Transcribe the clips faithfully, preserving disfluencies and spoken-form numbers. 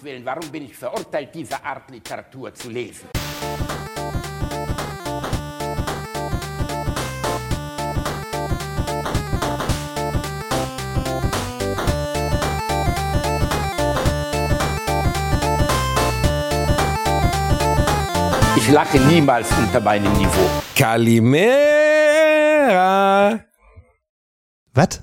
Gottes Willen, warum bin ich verurteilt, diese Art Literatur zu lesen? Ich lache niemals unter meinem Niveau. Kalimera. Was?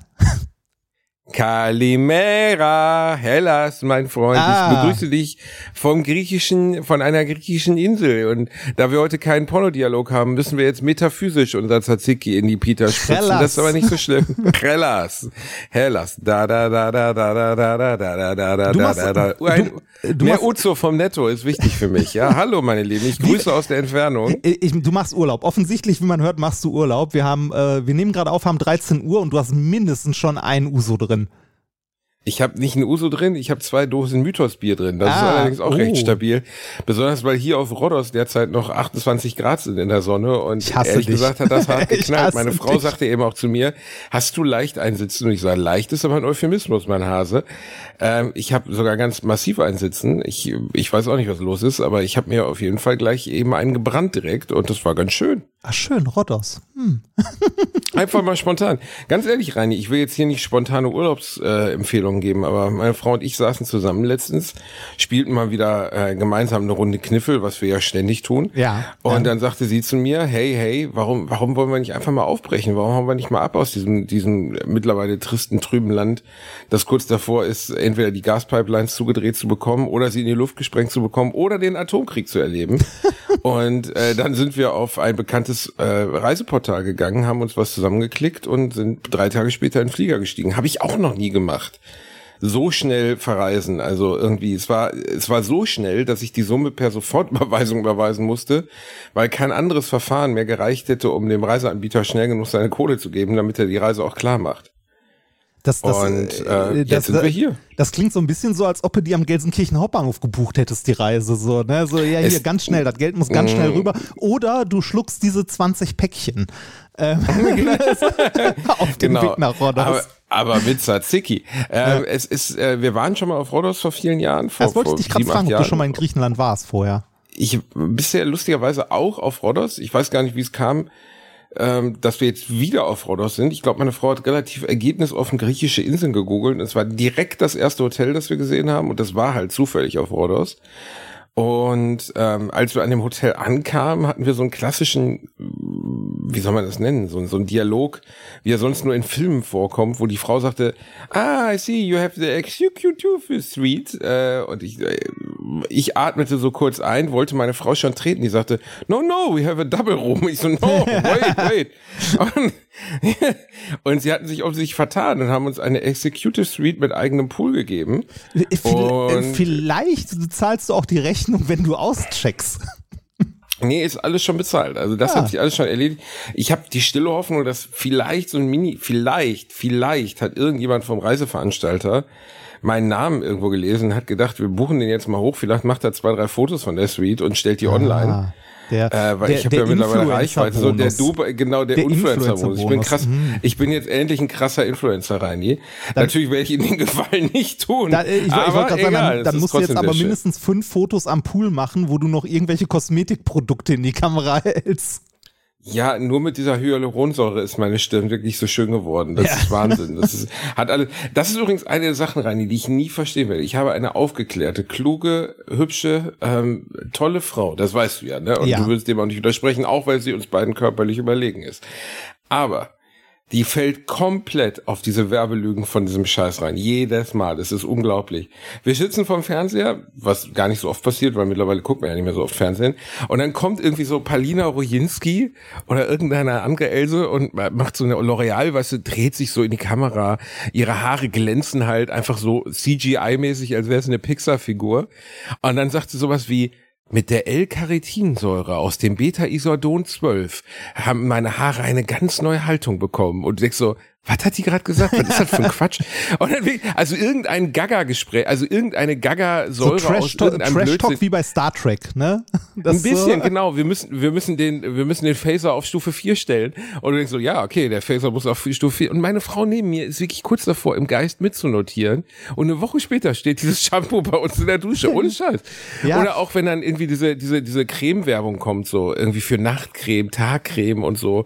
Kalimera, Hellas, mein Freund. Ah. Ich begrüße dich vom griechischen, von einer griechischen Insel. Und da wir heute keinen Pornodialog haben, müssen wir jetzt metaphysisch unser Tzatziki in die Pita spritzen. Hellas. Das ist aber nicht so schlimm. Hellas. Hellas. Da, da, da, da, da, da, da, da, da, da, da, Du machst- da, da. du- Ein, du mehr machst- Uzo vom Netto ist wichtig für mich. Ja, hallo meine Lieben. Ich grüße aus der Entfernung. Ich, du machst Urlaub. Offensichtlich, wie man hört, machst du Urlaub. Wir haben, äh, wir nehmen gerade auf, haben dreizehn Uhr und du hast mindestens schon ein Uso drin. Ich habe nicht ein Uso drin, ich habe zwei Dosen Mythos-Bier drin. Das Ah, ist allerdings auch oh. recht stabil. Besonders, weil hier auf Rhodos derzeit noch achtundzwanzig Grad sind in der Sonne. Und Ich hasse ehrlich dich. gesagt hat das hart Ich geknallt. hasse Meine Frau dich. sagte eben auch zu mir, hast du leicht einsitzen? Und ich sage, leicht ist aber ein Euphemismus, mein Hase. Ähm, ich habe sogar ganz massiv einsitzen. Ich, ich weiß auch nicht, was los ist, aber ich habe mir auf jeden Fall gleich eben einen gebrannt direkt. Und das war ganz schön. Ach schön, Rhodos. Hm. Einfach mal spontan. Ganz ehrlich, Reini, ich will jetzt hier nicht spontane Urlaubsempfehlungen geben, aber meine Frau und ich saßen zusammen letztens, spielten mal wieder äh, gemeinsam eine Runde Kniffel, was wir ja ständig tun. Ja. Und ja. dann sagte sie zu mir, hey, hey, warum, warum wollen wir nicht einfach mal aufbrechen? Warum hauen wir nicht mal ab aus diesem, diesem mittlerweile tristen, trüben Land, das kurz davor ist, entweder die Gaspipelines zugedreht zu bekommen oder sie in die Luft gesprengt zu bekommen oder den Atomkrieg zu erleben. Und äh, dann sind wir auf ein bekanntes äh, Reiseportal gegangen, haben uns was zusammengeklickt und sind drei Tage später in den Flieger gestiegen. Habe ich auch noch nie gemacht. So schnell verreisen, also irgendwie, es war es war so schnell, dass ich die Summe per Sofortüberweisung überweisen musste, weil kein anderes Verfahren mehr gereicht hätte, um dem Reiseanbieter schnell genug seine Kohle zu geben, damit er die Reise auch klar macht. Das, das, Und äh, jetzt das, sind wir hier. Das klingt so ein bisschen so, als ob du die am Gelsenkirchen Hauptbahnhof gebucht hättest, die Reise. So, ne? so ja, hier Es- ganz schnell, das Geld muss ganz schnell rüber. Oder du schluckst diese zwanzig Päckchen ähm, auf dem Genau. Weg nach Rhodos. Aber, aber mit Tzatziki. Ähm, es ist, äh, wir waren schon mal auf Rhodos vor vielen Jahren. Vor, das wollte vor ich dich gerade sieben, fragen, acht ob du Jahren. schon mal in Griechenland warst vorher. Ich bisher lustigerweise auch auf Rhodos. Ich weiß gar nicht, wie es kam, ähm, dass wir jetzt wieder auf Rhodos sind. Ich glaube, meine Frau hat relativ ergebnisoffen griechische Inseln gegoogelt. Und es war direkt das erste Hotel, das wir gesehen haben. Und das war halt zufällig auf Rhodos. Und ähm, als wir an dem Hotel ankamen, hatten wir so einen klassischen, wie soll man das nennen, so, so einen Dialog, wie er sonst nur in Filmen vorkommt, wo die Frau sagte, ah, I see, you have the executive suite. Äh, und ich, äh, ich atmete so kurz ein, wollte meine Frau schon treten. Die sagte, no, no, we have a double room. Ich so, no, wait, wait. Und, und sie hatten sich offensichtlich vertan und haben uns eine Executive Suite mit eigenem Pool gegeben. Und Vielleicht zahlst du auch die Rechnung, wenn du auscheckst. Nee, ist alles schon bezahlt. Also das Ja. hat sich alles schon erledigt. Ich habe die stille Hoffnung, dass vielleicht so ein Mini, vielleicht, vielleicht hat irgendjemand vom Reiseveranstalter meinen Namen irgendwo gelesen, hat gedacht, wir buchen den jetzt mal hoch, vielleicht macht er zwei, drei Fotos von der Suite und stellt die online. Ah, der, Äh, weil der, ich habe ja der mittlerweile Reichweite. So der Influencer-Bonus. du, genau, der, Der Influencer-Bonus. Ich bin Influencer-Bonus. krass, Mhm. ich bin jetzt endlich ein krasser Influencer, Reini. Natürlich werde ich Ihnen den Gefallen nicht tun. Da, ich ich aber wollte gerade sagen, egal, dann, es dann ist musst du jetzt trotzdem aber sehr schön. mindestens fünf Fotos am Pool machen, wo du noch irgendwelche Kosmetikprodukte in die Kamera hältst. Ja, nur mit dieser Hyaluronsäure ist meine Stirn wirklich so schön geworden. Das ist Wahnsinn. Das ist, hat alle, das ist übrigens eine der Sachen, Reini, die ich nie verstehen werde. Ich habe eine aufgeklärte, kluge, hübsche, ähm, tolle Frau. Das weißt du ja, ne? Und Ja. du willst dem auch nicht widersprechen, auch weil sie uns beiden körperlich überlegen ist. Aber die fällt komplett auf diese Werbelügen von diesem Scheiß rein. Jedes Mal. Das ist unglaublich. Wir sitzen vorm Fernseher, was gar nicht so oft passiert, weil mittlerweile gucken wir ja nicht mehr so oft Fernsehen. Und dann kommt irgendwie so Palina Rojinski oder irgendeine andere Else und macht so eine L'Oreal, weißt du, dreht sich so in die Kamera. Ihre Haare glänzen halt einfach so C G I-mäßig, als wäre es eine Pixar-Figur. Und dann sagt sie sowas wie, mit der L-Carnitinsäure aus dem Beta-Isodon zwölf haben meine Haare eine ganz neue Haltung bekommen. Und du denkst so, Was hat die gerade gesagt? Was ist das für ein Quatsch? Und dann, also irgendein Gaga-Gespräch, also irgendeine Gaga-Säure so Trash aus irgendeinem Trash Blödsinn. Talk wie bei Star Trek, ne? Das ein bisschen, so, genau. Wir müssen, wir müssen den, wir müssen den Phaser auf Stufe vier stellen. Und du denkst so, ja, okay, der Phaser muss auf Stufe vier. Und meine Frau neben mir ist wirklich kurz davor, im Geist mitzunotieren. Und eine Woche später steht dieses Shampoo bei uns in der Dusche. Ohne Scheiß. Ja. Oder auch wenn dann irgendwie diese, diese, diese Creme-Werbung kommt, so irgendwie für Nachtcreme, Tagcreme und so.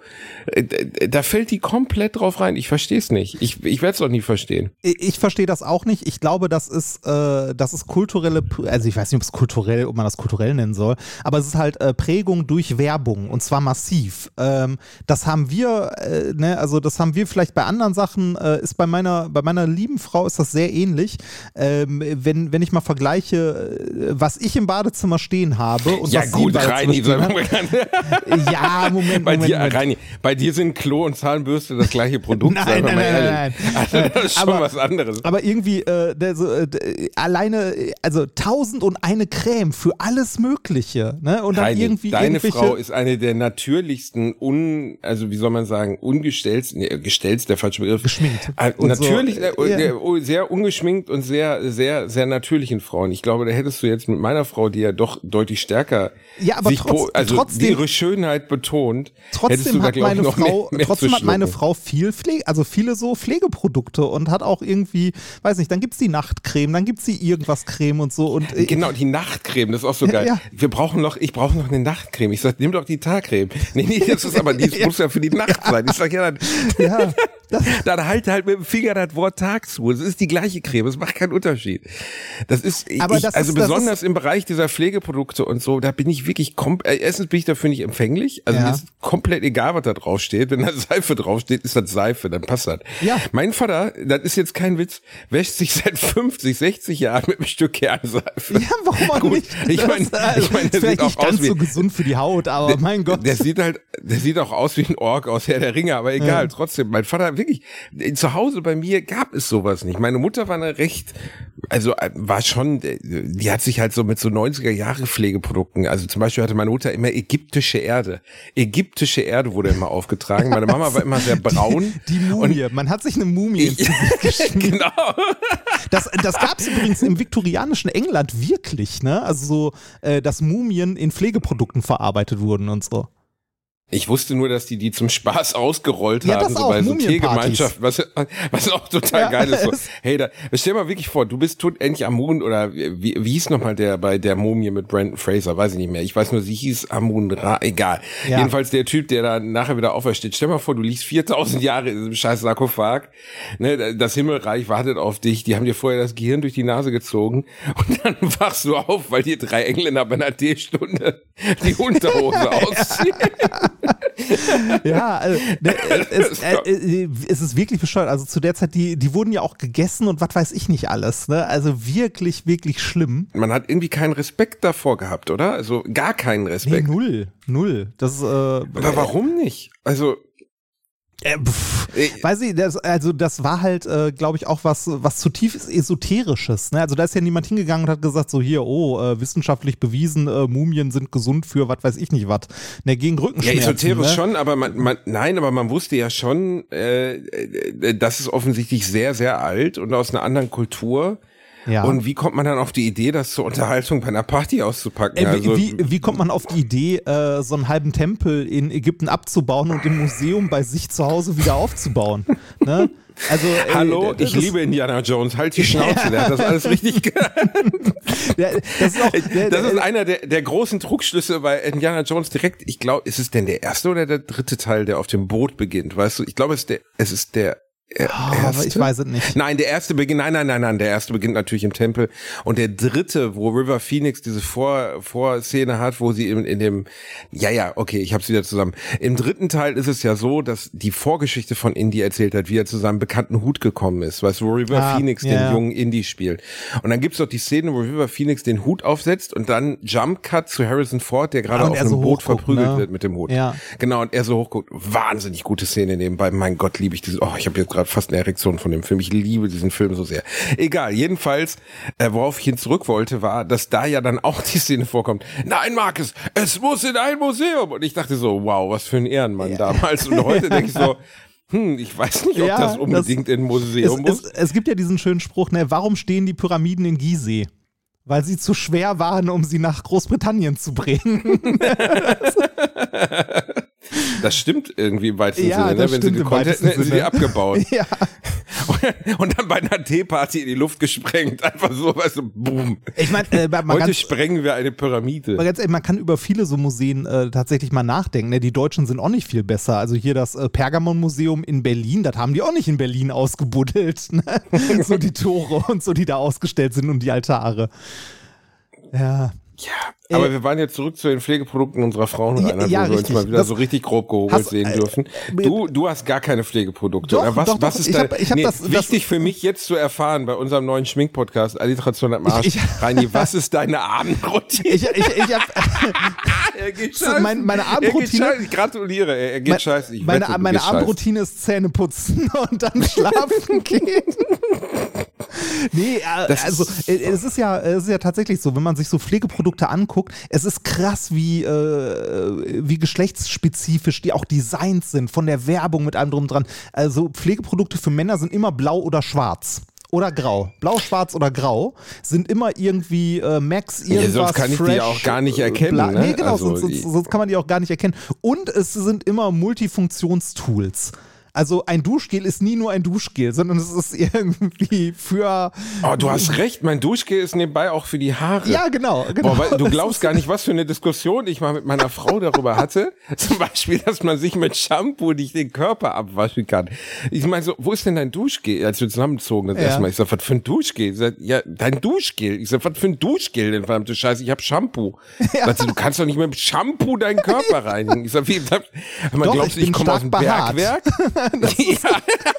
Da fällt die komplett drauf rein. Ich verstehe es nicht. Ich, ich werde es auch nie verstehen. Ich, ich verstehe das auch nicht. Ich glaube, das ist, äh, das ist kulturelle, also ich weiß nicht, ob es kulturell, ob man das kulturell nennen soll, aber es ist halt äh, Prägung durch Werbung und zwar massiv. Ähm, das haben wir, äh, ne, also das haben wir vielleicht bei anderen Sachen, äh, ist bei meiner, bei meiner lieben Frau ist das sehr ähnlich. Ähm, wenn, wenn ich mal vergleiche, äh, was ich im Badezimmer stehen habe und ja, was gut, sie im Reini, Badezimmer stehen hat. Ja, Moment, bei Moment, dir, Moment. Reini, bei dir sind Klo und Zahnbürste das gleiche Produkt. Nein, nein, nein, nein, nein. Also das ist schon aber, was anderes. Aber irgendwie äh, der, so, äh, alleine, also tausend und eine Creme für alles Mögliche. Ne? Und dann Reini, irgendwie deine irgendwelche Frau ist eine der natürlichsten, un, also wie soll man sagen, ungestellst, nee, gestellt der falsche Begriff. Geschminkt. Äh, natürlich, so, äh, ja. sehr ungeschminkt und sehr, sehr, sehr natürlichen Frauen. Ich glaube, da hättest du jetzt mit meiner Frau, die ja doch deutlich stärker ja, aber sich trotz, also trotzdem, ihre Schönheit betont, hättest du trotzdem da, hat glaube ich, meine noch Frau, mehr, mehr trotzdem zu hat meine schlucken. Frau viel Pflege, also viele so Pflegeprodukte und hat auch irgendwie, weiß nicht, dann gibt's die Nachtcreme, dann gibt's die irgendwas Creme und so und äh, genau, die Nachtcreme, das ist auch so geil. Ja. Wir brauchen noch, ich brauche noch eine Nachtcreme. Ich sag, nimm doch die Tagcreme. Nee, nee, das ist aber, die Ja. muss ja für die Nacht sein. Ich sag, ja, dann, ja, das, dann halt halt mit dem Finger das Wort Tag zu. Es ist die gleiche Creme, es macht keinen Unterschied. Das ist, Aber ich, das also ist- das besonders ist- im Bereich dieser Pflegeprodukte und so, da bin ich wirklich, kom äh, erstens bin ich dafür nicht empfänglich, also Ja. mir ist komplett egal, was da draufsteht. Wenn da Seife draufsteht, ist das Seife, dann passt das. Ja. Mein Vater, das ist jetzt kein Witz, wäscht sich seit fünfzig, sechzig Jahren mit einem Stück Kernseife. ja, warum auch Gut, nicht? ich meine, Das, also, ich meine, der ist vielleicht sieht nicht auch aus ganz wie, so gesund für die Haut, aber mein Gott. der sieht halt, der sieht auch aus wie ein Ork aus Herr der Ringe, aber egal, Ja. trotzdem. Mein Vater, wirklich, zu Hause bei mir gab es sowas nicht. Meine Mutter war eine recht, also äh, war schon, die hat sich halt so mit so neunziger Jahre Pflegeprodukten, also zum Beispiel hatte meine Mutter immer ägyptische Erde. Ägyptische Erde wurde immer aufgetragen. Meine Mama war immer sehr braun. Die Mumie, man hat sich eine Mumie ins Gesicht geschmiert. Genau. Das, das gab es übrigens im viktorianischen England wirklich, ne? Also so, äh, dass Mumien in Pflegeprodukten verarbeitet wurden und so. Ich wusste nur, dass die die zum Spaß ausgerollt Ja, haben, das so auch, bei so Mumienpartys. Teegemeinschaften, was, was auch total Ja, geil ist. So. es- Hey, da, stell dir mal wirklich vor, du bist tot endlich Amun oder wie, wie hieß nochmal der bei der Mumie mit Brandon Fraser, weiß ich nicht mehr. Ich weiß nur, sie hieß Amun Ra, egal. Ja. Jedenfalls der Typ, der da nachher wieder aufersteht. Stell dir mal vor, du liegst viertausend Jahre in diesem scheiß Sarkophag, ne, das Himmelreich wartet auf dich, die haben dir vorher das Gehirn durch die Nase gezogen und dann wachst du auf, weil dir drei Engländer bei einer Teestunde die Unterhose ausziehen. Ja, also, ne, es, äh, äh, es ist wirklich bescheuert. Also zu der Zeit, die, die wurden ja auch gegessen und was weiß ich nicht alles. Ne? Also wirklich, wirklich schlimm. Man hat irgendwie keinen Respekt davor gehabt, oder? Also gar keinen Nee, Respekt. null, null. Das ist, äh, Aber warum nicht? Also, Äh, pff, Äh, weiß ich, das, also das war halt, äh, glaube ich, auch was, was zutiefst Esoterisches. Ne? Also da ist ja niemand hingegangen und hat gesagt, so hier, oh, äh, wissenschaftlich bewiesen, äh, Mumien sind gesund für was weiß ich nicht was. Ne, gegen ja, Rückenschmerzen. esoterisch ne? schon, aber man, man, nein, aber man wusste ja schon, äh, äh, das ist offensichtlich sehr, sehr alt und aus einer anderen Kultur. Ja. Und wie kommt man dann auf die Idee, das zur Unterhaltung bei einer Party auszupacken? Äh, also, wie, wie kommt man auf die Idee, äh, so einen halben Tempel in Ägypten abzubauen und im Museum bei sich zu Hause wieder aufzubauen? Ne? Also, äh, Hallo, das, ich liebe Indiana Jones, halt die Schnauze, der hat das alles richtig gemacht. Ja, das ist auch, der, Das ist der, einer der, der großen Trugschlüsse bei Indiana Jones direkt. Ich glaube, ist es denn der erste oder der dritte Teil, der auf dem Boot beginnt? Weißt du, ich glaube, es ist der, es ist der er, oh, aber ich weiß es nicht. Nein, der erste beginnt, nein, nein, nein, nein, der erste beginnt natürlich im Tempel. Und der dritte, wo River Phoenix diese Vor, Vorszene hat, wo sie in, in dem, ja, ja, okay, ich hab's wieder zusammen. Im dritten Teil ist es ja so, dass die Vorgeschichte von Indy erzählt hat, wie er zu seinem bekannten Hut gekommen ist, weißt du, wo River Ah, Phoenix ja, den ja. jungen Indy spielt. Und dann gibt's doch die Szene, wo River Phoenix den Hut aufsetzt und dann Jump Cut zu Harrison Ford, der gerade Ah, und auf er einem so Boot hochguckt, verprügelt ne? wird mit dem Hut. Ja. Genau, und er so hochguckt. Wahnsinnig gute Szene nebenbei. Mein Gott, liebe ich diese, oh, ich habe jetzt gerade fast eine Erektion von dem Film. Ich liebe diesen Film so sehr. Egal, jedenfalls, äh, worauf ich hin zurück wollte, war, dass da ja dann auch die Szene vorkommt. Nein, Marcus, es muss in ein Museum. Und ich dachte so, wow, was für ein Ehrenmann Ja. damals. Und heute denke ich so, Hm, ich weiß nicht, ob Ja, das unbedingt das, in ein Museum es, muss. Es, es gibt ja diesen schönen Spruch, ne, warum stehen die Pyramiden in Gizeh? Weil sie zu schwer waren, um sie nach Großbritannien zu bringen. Das stimmt irgendwie im weitesten Ja, Sinne. Ne? Wenn sie gekonnt hätten, hätten sie die abgebaut. Ja. Und dann bei einer Teeparty in die Luft gesprengt. Einfach so, weißt du, boom. Ich meine, äh, man Heute kann, sprengen wir eine Pyramide. ganz ehrlich, man kann über viele so Museen äh, tatsächlich mal nachdenken. Ne? Die Deutschen sind auch nicht viel besser. Also hier das äh, Pergamon-Museum in Berlin, das haben die auch nicht in Berlin ausgebuddelt. Ne? So die Tore und so, die da ausgestellt sind und die Altare. Ja. Ja, aber Äh, wir waren jetzt zurück zu den Pflegeprodukten unserer Frauen, Ja, Rainer, ja, wo wir uns richtig. mal wieder Das so richtig grob gehobelt hast- sehen äh, dürfen. Du, du hast gar keine Pflegeprodukte. Doch, oder was, doch, was doch. ist Ich da, hab- ich hab nee, das- das- wichtig für mich jetzt zu erfahren bei unserem neuen Schminkpodcast, Alliteration am Arsch. Ich- ich- Reini, was ist deine Abendroutine? Ich, ich, ich hab, er geht so mein, meine Er geht Abendroutine. scheißen. Ich gratuliere, er, er geht Mein- scheißen. Ich Meine, wette, du meine gehst scheißen. Abendroutine ist Zähne putzen und dann schlafen gehen. Nee, äh, Das also ist- äh, es ist ja, es ist ja tatsächlich so, wenn man sich so Pflegeprodukte anguckt, es ist krass, wie, äh, wie geschlechtsspezifisch die auch designt sind, von der Werbung mit allem drum und dran. Also Pflegeprodukte für Männer sind immer blau oder schwarz. Oder grau. Blau, schwarz oder grau sind immer irgendwie äh, Max, irgendwas, Ja, sonst kann ich die fresh, ja auch gar nicht erkennen, bla- ne? Nee, genau, Also sonst, sonst, die- sonst kann man die auch gar nicht erkennen. Und es sind immer Multifunktionstools. Also ein Duschgel ist nie nur ein Duschgel, sondern es ist irgendwie für... Oh, du hast recht, mein Duschgel ist nebenbei auch für die Haare. Ja, genau. genau. Boah, weil du Das glaubst ist- gar nicht, was für eine Diskussion ich mal mit meiner Frau darüber hatte. Zum Beispiel, dass man sich mit Shampoo nicht den Körper abwaschen kann. Ich meine so, wo ist denn dein Duschgel? Als wir zusammenzogen das Ja. erste Mal. Ich sag, was für ein Duschgel? Ich sag, ja, dein Duschgel. Ich sag, was für ein Duschgel denn, verdammte Scheiße? Ich hab Shampoo. Ja. Sagt sie, du kannst doch nicht mit dem Shampoo deinen Körper reinigen. Ich sag, wie, man Doch, glaubt, ich ich, bin komme aus dem stark behaart. Bergwerk? Ja.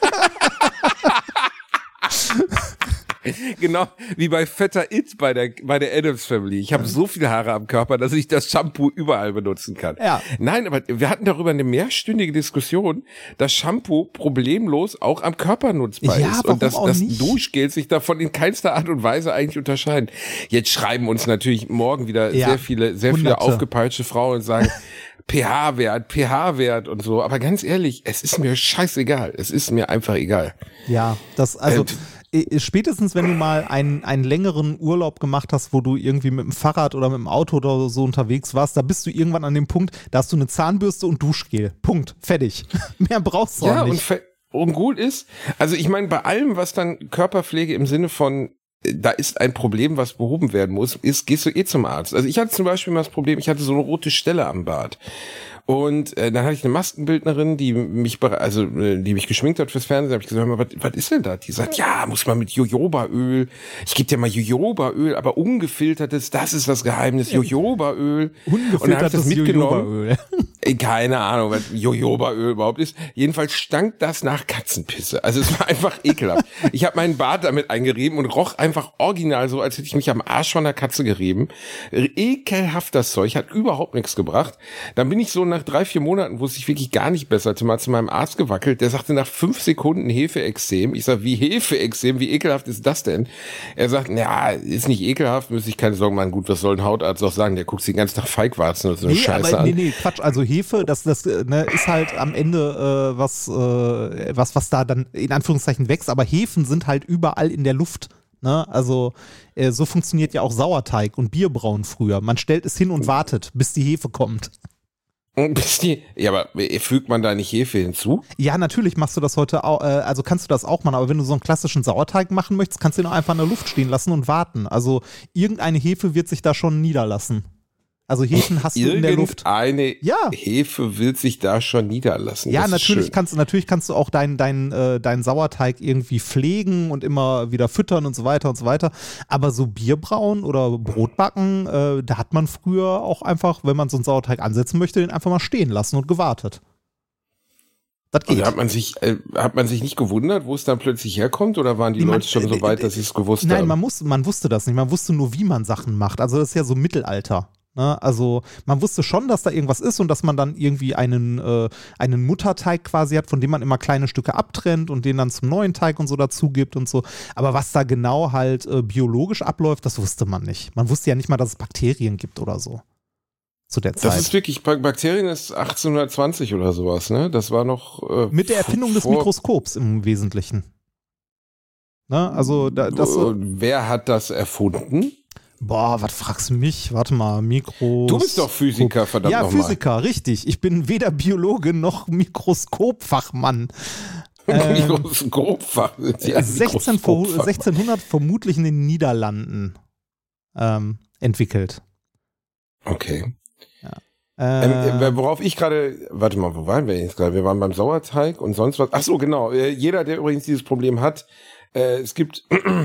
Genau wie bei Vetter It bei der, bei der Addams Family. Ich habe so viele Haare am Körper, dass ich das Shampoo überall benutzen kann. Ja. Nein, aber wir hatten darüber eine mehrstündige Diskussion, dass Shampoo problemlos auch am Körper nutzbar Ja, ist warum und dass auch das nicht? Duschgel sich davon in keinster Art und Weise eigentlich unterscheiden. Jetzt schreiben uns natürlich morgen wieder Ja, sehr viele, sehr viele Hunderte. aufgepeitschte Frauen und sagen, pH-Wert, pH-Wert und so. Aber ganz ehrlich, es ist mir scheißegal. Es ist mir einfach egal. Ja, das, also Äh, äh, spätestens, wenn du mal einen, einen längeren Urlaub gemacht hast, wo du irgendwie mit dem Fahrrad oder mit dem Auto oder so unterwegs warst, da bist du irgendwann an dem Punkt, da hast du eine Zahnbürste und Duschgel. Punkt. Fertig. Mehr brauchst du Ja, auch und, nicht. fe- und gut ist, also ich meine, bei allem, was dann Körperpflege im Sinne von, äh, da ist ein Problem, was behoben werden muss, ist, gehst du eh zum Arzt. Also ich hatte zum Beispiel mal das Problem, ich hatte so eine rote Stelle am Bart. Und äh, dann hatte ich eine Maskenbildnerin, die mich, bere- also äh, die mich geschminkt hat fürs Fernsehen. Hab ich gesagt, hör mal, was, was ist denn da? Die sagt, ja, muss man mit Jojobaöl. Ich gebe dir mal Jojobaöl, aber ungefiltertes. Das ist das Geheimnis, Jojobaöl. Und dann hab ich das Ungefiltertes mitgenommen. Jojobaöl. Äh, Keine Ahnung, was Jojobaöl überhaupt ist. Jedenfalls stank das nach Katzenpisse. Also es war einfach ekelhaft. Ich habe meinen Bart damit eingerieben und roch einfach original so, als hätte ich mich am Arsch von einer Katze gerieben. Ekelhaft das Zeug, hat überhaupt nichts gebracht. Dann bin ich so nach drei, vier Monaten, wusste ich wirklich gar nicht besser, mal zu meinem Arzt gewackelt. Der sagte nach fünf Sekunden Hefeexem. Ich sag, wie Hefeexem? Wie ekelhaft ist das denn? Er sagt, ja, ist nicht ekelhaft, müsste ich keine Sorgen machen. Gut, was soll ein Hautarzt auch sagen? Der guckt sich den ganzen Tag Feigwarzen und so eine Nee, Scheiße aber nee, an. nee, Quatsch. Also Hefe, das, das äh, ne, ist halt am Ende äh, was, äh, was, was da dann in Anführungszeichen wächst. Aber Hefen sind halt überall in der Luft. Ne? Also äh, so funktioniert ja auch Sauerteig und Bierbrauen früher. Man stellt es hin und wartet, bis die Hefe kommt. Bis die, ja, aber fügt man da nicht Hefe hinzu? Ja, natürlich machst du das heute auch, äh, also kannst du das auch machen, aber wenn du so einen klassischen Sauerteig machen möchtest, kannst du ihn auch einfach in der Luft stehen lassen und warten. Also irgendeine Hefe wird sich da schon niederlassen. Also Hefen hast du in der Luft. Irgendeine Ja. Hefe will sich da schon niederlassen. Ja, Das ist natürlich schön. kannst du, natürlich kannst du auch deinen dein, äh, deinen Sauerteig irgendwie pflegen und immer wieder füttern und so weiter und so weiter. Aber so Bierbrauen oder Brotbacken, äh, da hat man früher auch einfach, wenn man so einen Sauerteig ansetzen möchte, den einfach mal stehen lassen und gewartet. Das Und geht. hat man sich, äh, hat man sich nicht gewundert, wo es dann plötzlich herkommt, oder waren die Nee, man- Leute schon so weit, dass sie es gewusst Nein, haben? man, muss, man wusste das nicht. Man wusste nur, wie man Sachen macht. Also das ist ja so Mittelalter. Ne? Also man wusste schon, dass da irgendwas ist und dass man dann irgendwie einen, äh, einen Mutterteig quasi hat, von dem man immer kleine Stücke abtrennt und den dann zum neuen Teig und so dazu gibt und so. Aber was da genau halt äh, biologisch abläuft, das wusste man nicht. Man wusste ja nicht mal, dass es Bakterien gibt oder so. zu der Zeit. Das ist wirklich, Bakterien ist achtzehnhundertzwanzig oder sowas, ne? Das war noch äh, mit der Erfindung des Mikroskops im Wesentlichen. Ne? Also da, das. Und wer hat das erfunden? Boah, was fragst du mich? Warte mal, Mikros. Du bist doch Physiker, verdammt Ja, nochmal. Physiker, richtig. Ich bin weder Biologe noch Mikroskopfachmann. ähm, Mikroskopfach. sechzehn, sechzehnhundert vermutlich in den Niederlanden ähm, entwickelt. Okay. Äh, Ähm, worauf ich gerade, warte mal, wo waren wir jetzt gerade? Wir waren beim Sauerteig und sonst was. Ach so, genau. Jeder, der übrigens dieses Problem hat, äh, es gibt,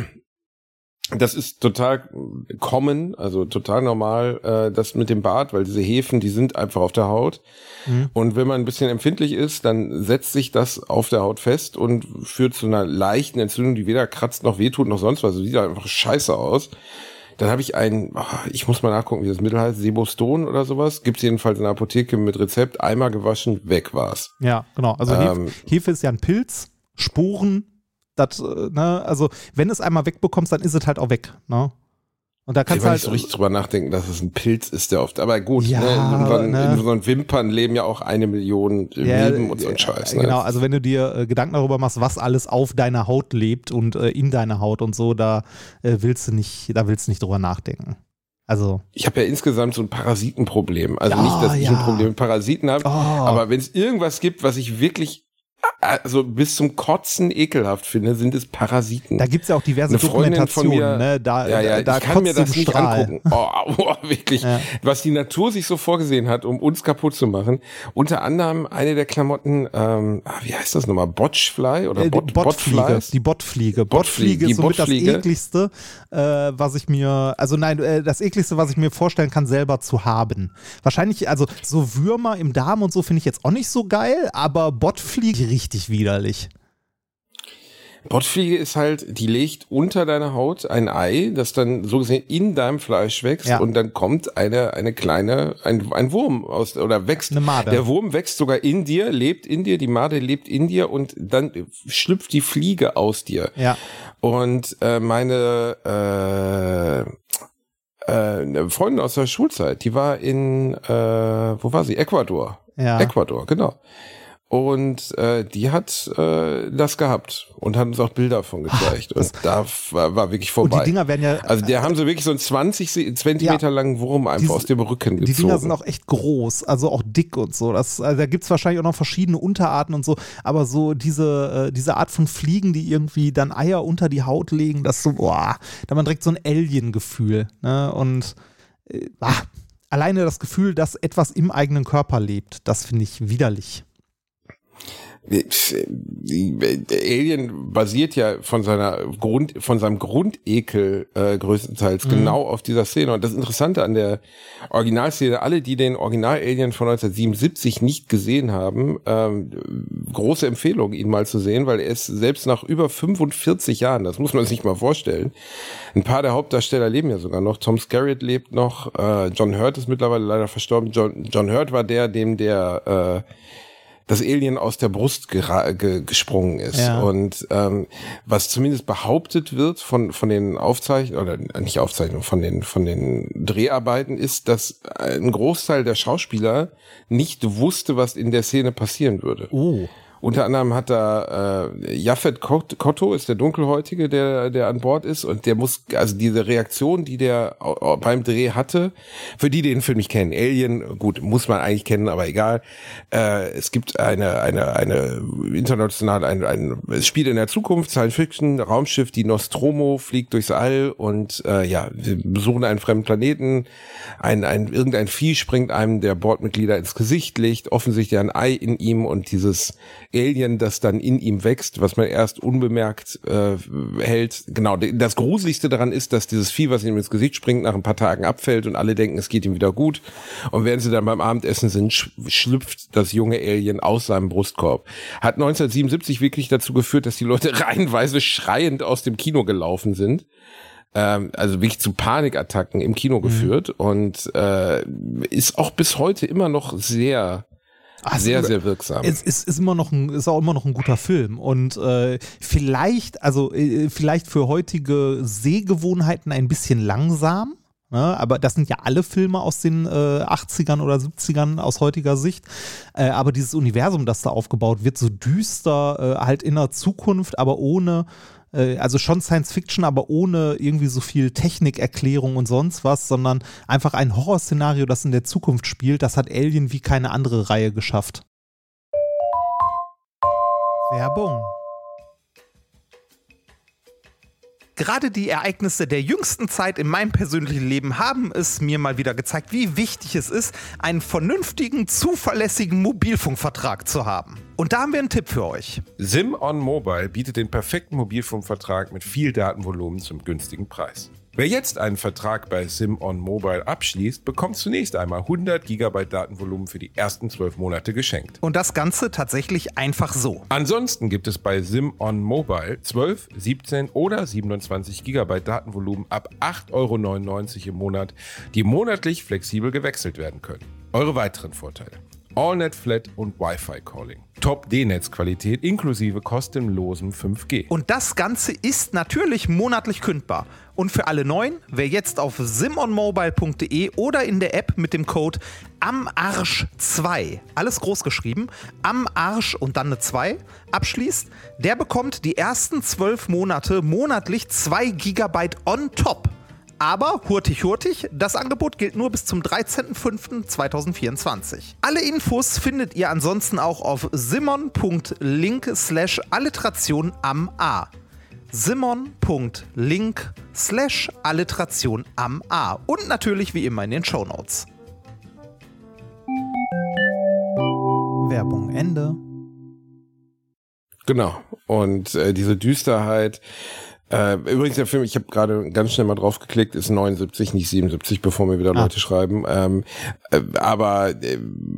das ist total common, also total normal, äh, das mit dem Bart, weil diese Hefen, die sind einfach auf der Haut. Mhm. Und wenn man ein bisschen empfindlich ist, dann setzt sich das auf der Haut fest und führt zu einer leichten Entzündung, die weder kratzt noch wehtut noch sonst was. Also sieht einfach scheiße aus. Dann habe ich ein, ich muss mal nachgucken, wie das Mittel heißt, Seboston oder sowas. Gibt's jedenfalls in der Apotheke mit Rezept, einmal gewaschen, weg war's. Ja, genau. Also Ähm, Hefe, Hefe ist ja ein Pilz, Sporen, das, ne, also wenn es einmal wegbekommst, dann ist es halt auch weg, ne? Und da kannst du halt nicht so richtig drüber nachdenken, dass es ein Pilz ist, der oft, aber gut, ja, ne, in, unseren, ne. in unseren Wimpern leben ja auch eine Million ja, Milben und so ein Scheiß. Ne? Genau, also wenn du dir äh, Gedanken darüber machst, was alles auf deiner Haut lebt und äh, in deiner Haut und so, da äh, willst du nicht, da willst du nicht drüber nachdenken. Also ich habe ja insgesamt so ein Parasitenproblem. Also oh, nicht, dass ich ja. ein Problem mit Parasiten habe, oh. aber wenn es irgendwas gibt, was ich wirklich also bis zum Kotzen ekelhaft finde, sind es Parasiten. Da gibt's ja auch diverse Eine Freundin von Dokumentationen, mir, ne? Da, ja, ja, da, da ich kann mir das nicht Strahl. angucken. Oh, oh, wirklich. Ja. Was die Natur sich so vorgesehen hat, um uns kaputt zu machen. Unter anderem eine der Klamotten, ähm, wie heißt das nochmal? Botchfly oder äh, Bot, Botfliege. Die Bottfliege. Bottfliege ist somit das ekligste, äh, was ich mir, also nein, äh, das ekligste, was ich mir vorstellen kann, selber zu haben. Wahrscheinlich, also so Würmer im Darm und so finde ich jetzt auch nicht so geil, aber Bottfliege richtig widerlich. Bottfliege ist halt, die legt unter deiner Haut ein Ei, das dann so gesehen in deinem Fleisch wächst ja. und dann kommt eine eine kleine, ein, ein Wurm aus, oder wächst. Eine Made. Der Wurm wächst sogar in dir, lebt in dir, die Made lebt in dir und dann schlüpft die Fliege aus dir. Ja. Und äh, meine äh, äh, eine Freundin aus der Schulzeit, die war in, äh, wo war sie? Ecuador. Ja. Ecuador, genau. Und äh, die hat äh, das gehabt und hat uns auch Bilder davon gezeigt. Ach, und da war, war wirklich vorbei. Und die Dinger werden ja... Also der haben so wirklich so einen zwanzig Zentimeter ja, langen Wurm einfach die, aus dem Rücken gezogen. Die Dinger sind auch echt groß, also auch dick und so. Das, also da gibt's wahrscheinlich auch noch verschiedene Unterarten und so. Aber so diese, äh, diese Art von Fliegen, die irgendwie dann Eier unter die Haut legen, das so, boah, da hat man direkt so ein Alien-Gefühl. Ne? Und äh, ah, alleine das Gefühl, dass etwas im eigenen Körper lebt, das finde ich widerlich. Alien basiert ja von seiner Grund, von seinem Grundekel äh, größtenteils mhm. genau auf dieser Szene. Und das Interessante an der Originalszene, alle, die den Original-Alien von neunzehnhundertsiebenundsiebzig nicht gesehen haben, ähm, große Empfehlung, ihn mal zu sehen, weil er ist selbst nach über fünfundvierzig Jahren, das muss man sich mal vorstellen, ein paar der Hauptdarsteller leben ja sogar noch. Tom Skerritt lebt noch, äh, John Hurt ist mittlerweile leider verstorben. John, John Hurt war der, dem der äh, das Alien aus der Brust gera- ge- gesprungen ist. Ja. Und ähm, was zumindest behauptet wird von von den Aufzeichnungen, oder nicht Aufzeichnungen, von den von den Dreharbeiten, ist, dass ein Großteil der Schauspieler nicht wusste, was in der Szene passieren würde. Oh. Unter anderem hat da äh, Japhet Kotto ist der Dunkelhäutige, der der an Bord ist, und der muss, also diese Reaktion, die der beim Dreh hatte, für die, die den Film nicht kennen, Alien, gut, muss man eigentlich kennen, aber egal, äh, es gibt eine eine eine international, ein, ein es spielt in der Zukunft, Science Fiction, Raumschiff, die Nostromo fliegt durchs All und äh, ja, wir besuchen einen fremden Planeten, ein ein irgendein Vieh springt einem der Bordmitglieder ins Gesicht, legt offensichtlich ein Ei in ihm und dieses Alien, das dann in ihm wächst, was man erst unbemerkt äh, hält. Genau, das Gruseligste daran ist, dass dieses Vieh, was ihm ins Gesicht springt, nach ein paar Tagen abfällt und alle denken, es geht ihm wieder gut. Und während sie dann beim Abendessen sind, sch- schlüpft das junge Alien aus seinem Brustkorb. Hat neunzehnhundertsiebenundsiebzig wirklich dazu geführt, dass die Leute reihenweise schreiend aus dem Kino gelaufen sind. Ähm, also wirklich zu Panikattacken im Kino mhm. geführt und äh, ist auch bis heute immer noch sehr Also, sehr, sehr wirksam. Es ist, ist immer noch ein, ist auch immer noch ein guter Film. Und äh, vielleicht, also äh, vielleicht für heutige Sehgewohnheiten ein bisschen langsam. Ne? Aber das sind ja alle Filme aus den äh, achtzigern oder siebzigern aus heutiger Sicht. Äh, aber dieses Universum, das da aufgebaut wird, so düster, äh, halt in der Zukunft, aber ohne, äh, also schon Science Fiction, aber ohne irgendwie so viel Technikerklärung und sonst was, sondern einfach ein Horrorszenario, das in der Zukunft spielt. Das hat Alien wie keine andere Reihe geschafft. Werbung. Gerade die Ereignisse der jüngsten Zeit in meinem persönlichen Leben haben es mir mal wieder gezeigt, wie wichtig es ist, einen vernünftigen, zuverlässigen Mobilfunkvertrag zu haben. Und da haben wir einen Tipp für euch. SimOn Mobile bietet den perfekten Mobilfunkvertrag mit viel Datenvolumen zum günstigen Preis. Wer jetzt einen Vertrag bei SimOn Mobile abschließt, bekommt zunächst einmal hundert Gigabyte Datenvolumen für die ersten zwölf Monate geschenkt. Und das Ganze tatsächlich einfach so. Ansonsten gibt es bei SimOn Mobile zwölf, siebzehn oder siebenundzwanzig Gigabyte Datenvolumen ab acht Euro neunundneunzig im Monat, die monatlich flexibel gewechselt werden können. Eure weiteren Vorteile: AllNet Flat und Wi-Fi Calling. Top-D-Netzqualität inklusive kostenlosem fünf G. Und das Ganze ist natürlich monatlich kündbar. Und für alle Neuen, wer jetzt auf simonmobile punkt de oder in der App mit dem Code am Arsch zwei, alles groß geschrieben, am Arsch und dann eine zwei, abschließt, der bekommt die ersten zwölf Monate monatlich zwei Gigabyte on top. Aber hurtig, hurtig, das Angebot gilt nur bis zum dreizehnten fünften zweitausendvierundzwanzig. Alle Infos findet ihr ansonsten auch auf simon punkt link slash alliteration am A. simon punkt link slash alliteration am A. Und natürlich wie immer in den Shownotes. Werbung Ende. Genau. Und äh, diese Düsterheit. Äh, übrigens, der Film, ich habe gerade ganz schnell mal drauf geklickt, ist neunundsiebzig, nicht siebenundsiebzig, bevor mir wieder ah. Leute schreiben. Ähm, äh, aber äh,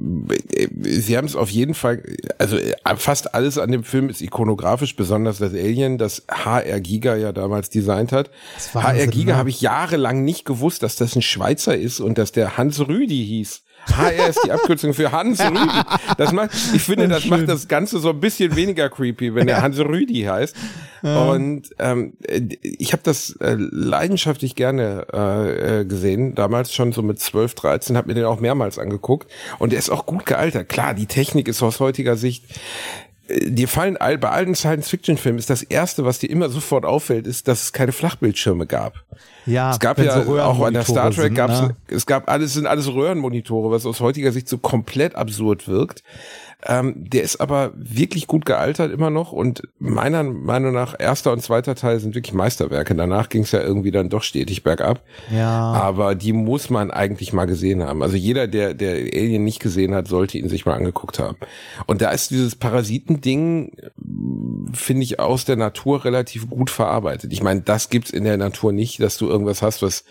äh, sie haben es auf jeden Fall, also äh, fast alles an dem Film ist ikonografisch, besonders das Alien, das H R Giger ja damals designt hat. H R Giger habe ich jahrelang nicht gewusst, dass das ein Schweizer ist und dass der Hans Rüdi hieß. H R ist die Abkürzung für Hans Rüdi. Das macht, ich finde, das macht das Ganze so ein bisschen weniger creepy, wenn der Hans Rüdi heißt. Ja. Und ähm, ich habe das äh, leidenschaftlich gerne äh, gesehen, damals schon so mit zwölf, dreizehn, habe mir den auch mehrmals angeguckt. Und der ist auch gut gealtert. Klar, die Technik ist aus heutiger Sicht, dir fallen all, bei allen Science-Fiction-Filmen ist das Erste, was dir immer sofort auffällt, ist, dass es keine Flachbildschirme gab. Ja, es gab ja so auch an der Star Trek gab's, ne? es gab alles, sind alles Röhrenmonitore, was aus heutiger Sicht so komplett absurd wirkt. Ähm, der ist aber wirklich gut gealtert immer noch und meiner Meinung nach erster und zweiter Teil sind wirklich Meisterwerke. Danach ging es ja irgendwie dann doch stetig bergab. Ja. Aber die muss man eigentlich mal gesehen haben. Also jeder, der der Alien nicht gesehen hat, sollte ihn sich mal angeguckt haben. Und da ist dieses Parasitending, finde ich, aus der Natur relativ gut verarbeitet. Ich meine, das gibt's in der Natur nicht, dass du irgendwas hast, was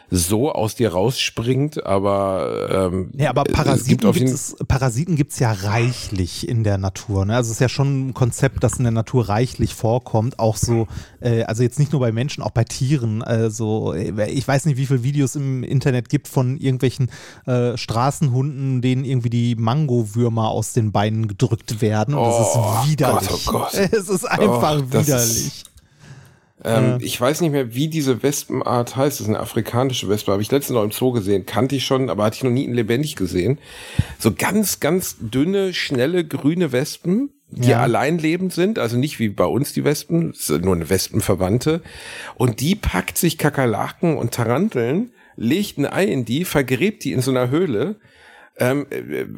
so aus dir rausspringt, aber ähm, ja, aber Parasiten gibt es, Parasiten gibt's ja reichlich in der Natur. Ne? Also es ist ja schon ein Konzept, das in der Natur reichlich vorkommt. Auch so, äh, also jetzt nicht nur bei Menschen, auch bei Tieren. Also ich weiß nicht, wie viele Videos im Internet gibt von irgendwelchen äh, Straßenhunden, denen irgendwie die Mangowürmer aus den Beinen gedrückt werden. Und das oh, ist widerlich. Gott, oh Gott. Es ist einfach oh, widerlich. Ähm, ja. Ich weiß nicht mehr, wie diese Wespenart heißt. Das ist eine afrikanische Wespe. Habe ich letztens noch im Zoo gesehen. Kannte ich schon, aber hatte ich noch nie in lebendig gesehen. So ganz, ganz dünne, schnelle, grüne Wespen, die ja. alleinlebend sind. Also nicht wie bei uns die Wespen. Das ist nur eine Wespenverwandte. Und die packt sich Kakerlaken und Taranteln, legt ein Ei in die, vergräbt die in so einer Höhle, Ähm,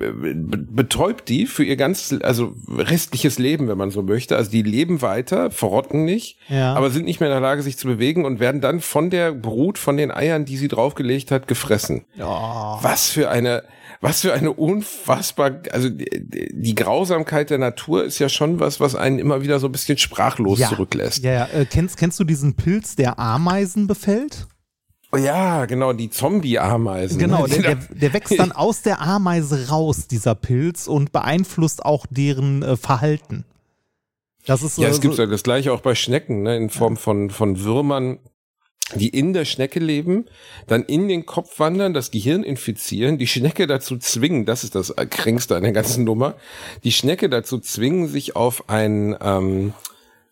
betäubt die für ihr ganzes, also restliches Leben, wenn man so möchte. Also die leben weiter, verrotten nicht, ja. aber sind nicht mehr in der Lage, sich zu bewegen und werden dann von der Brut, von den Eiern, die sie draufgelegt hat, gefressen. Oh. Was für eine, was für eine unfassbar, also die, die Grausamkeit der Natur ist ja schon was, was einen immer wieder so ein bisschen sprachlos ja. zurücklässt. Ja, ja. Äh, kennst, kennst du diesen Pilz, der Ameisen befällt? Oh ja, genau, die Zombie-Ameisen. Genau, der, der, der wächst dann aus der Ameise raus, dieser Pilz, und beeinflusst auch deren äh, Verhalten. Das ist so, ja, es gibt so, ja das Gleiche auch bei Schnecken, ne, in Form von, von Würmern, die in der Schnecke leben, dann in den Kopf wandern, das Gehirn infizieren, die Schnecke dazu zwingen, das ist das Kränkste an der ganzen Nummer, die Schnecke dazu zwingen, sich auf ein, ähm,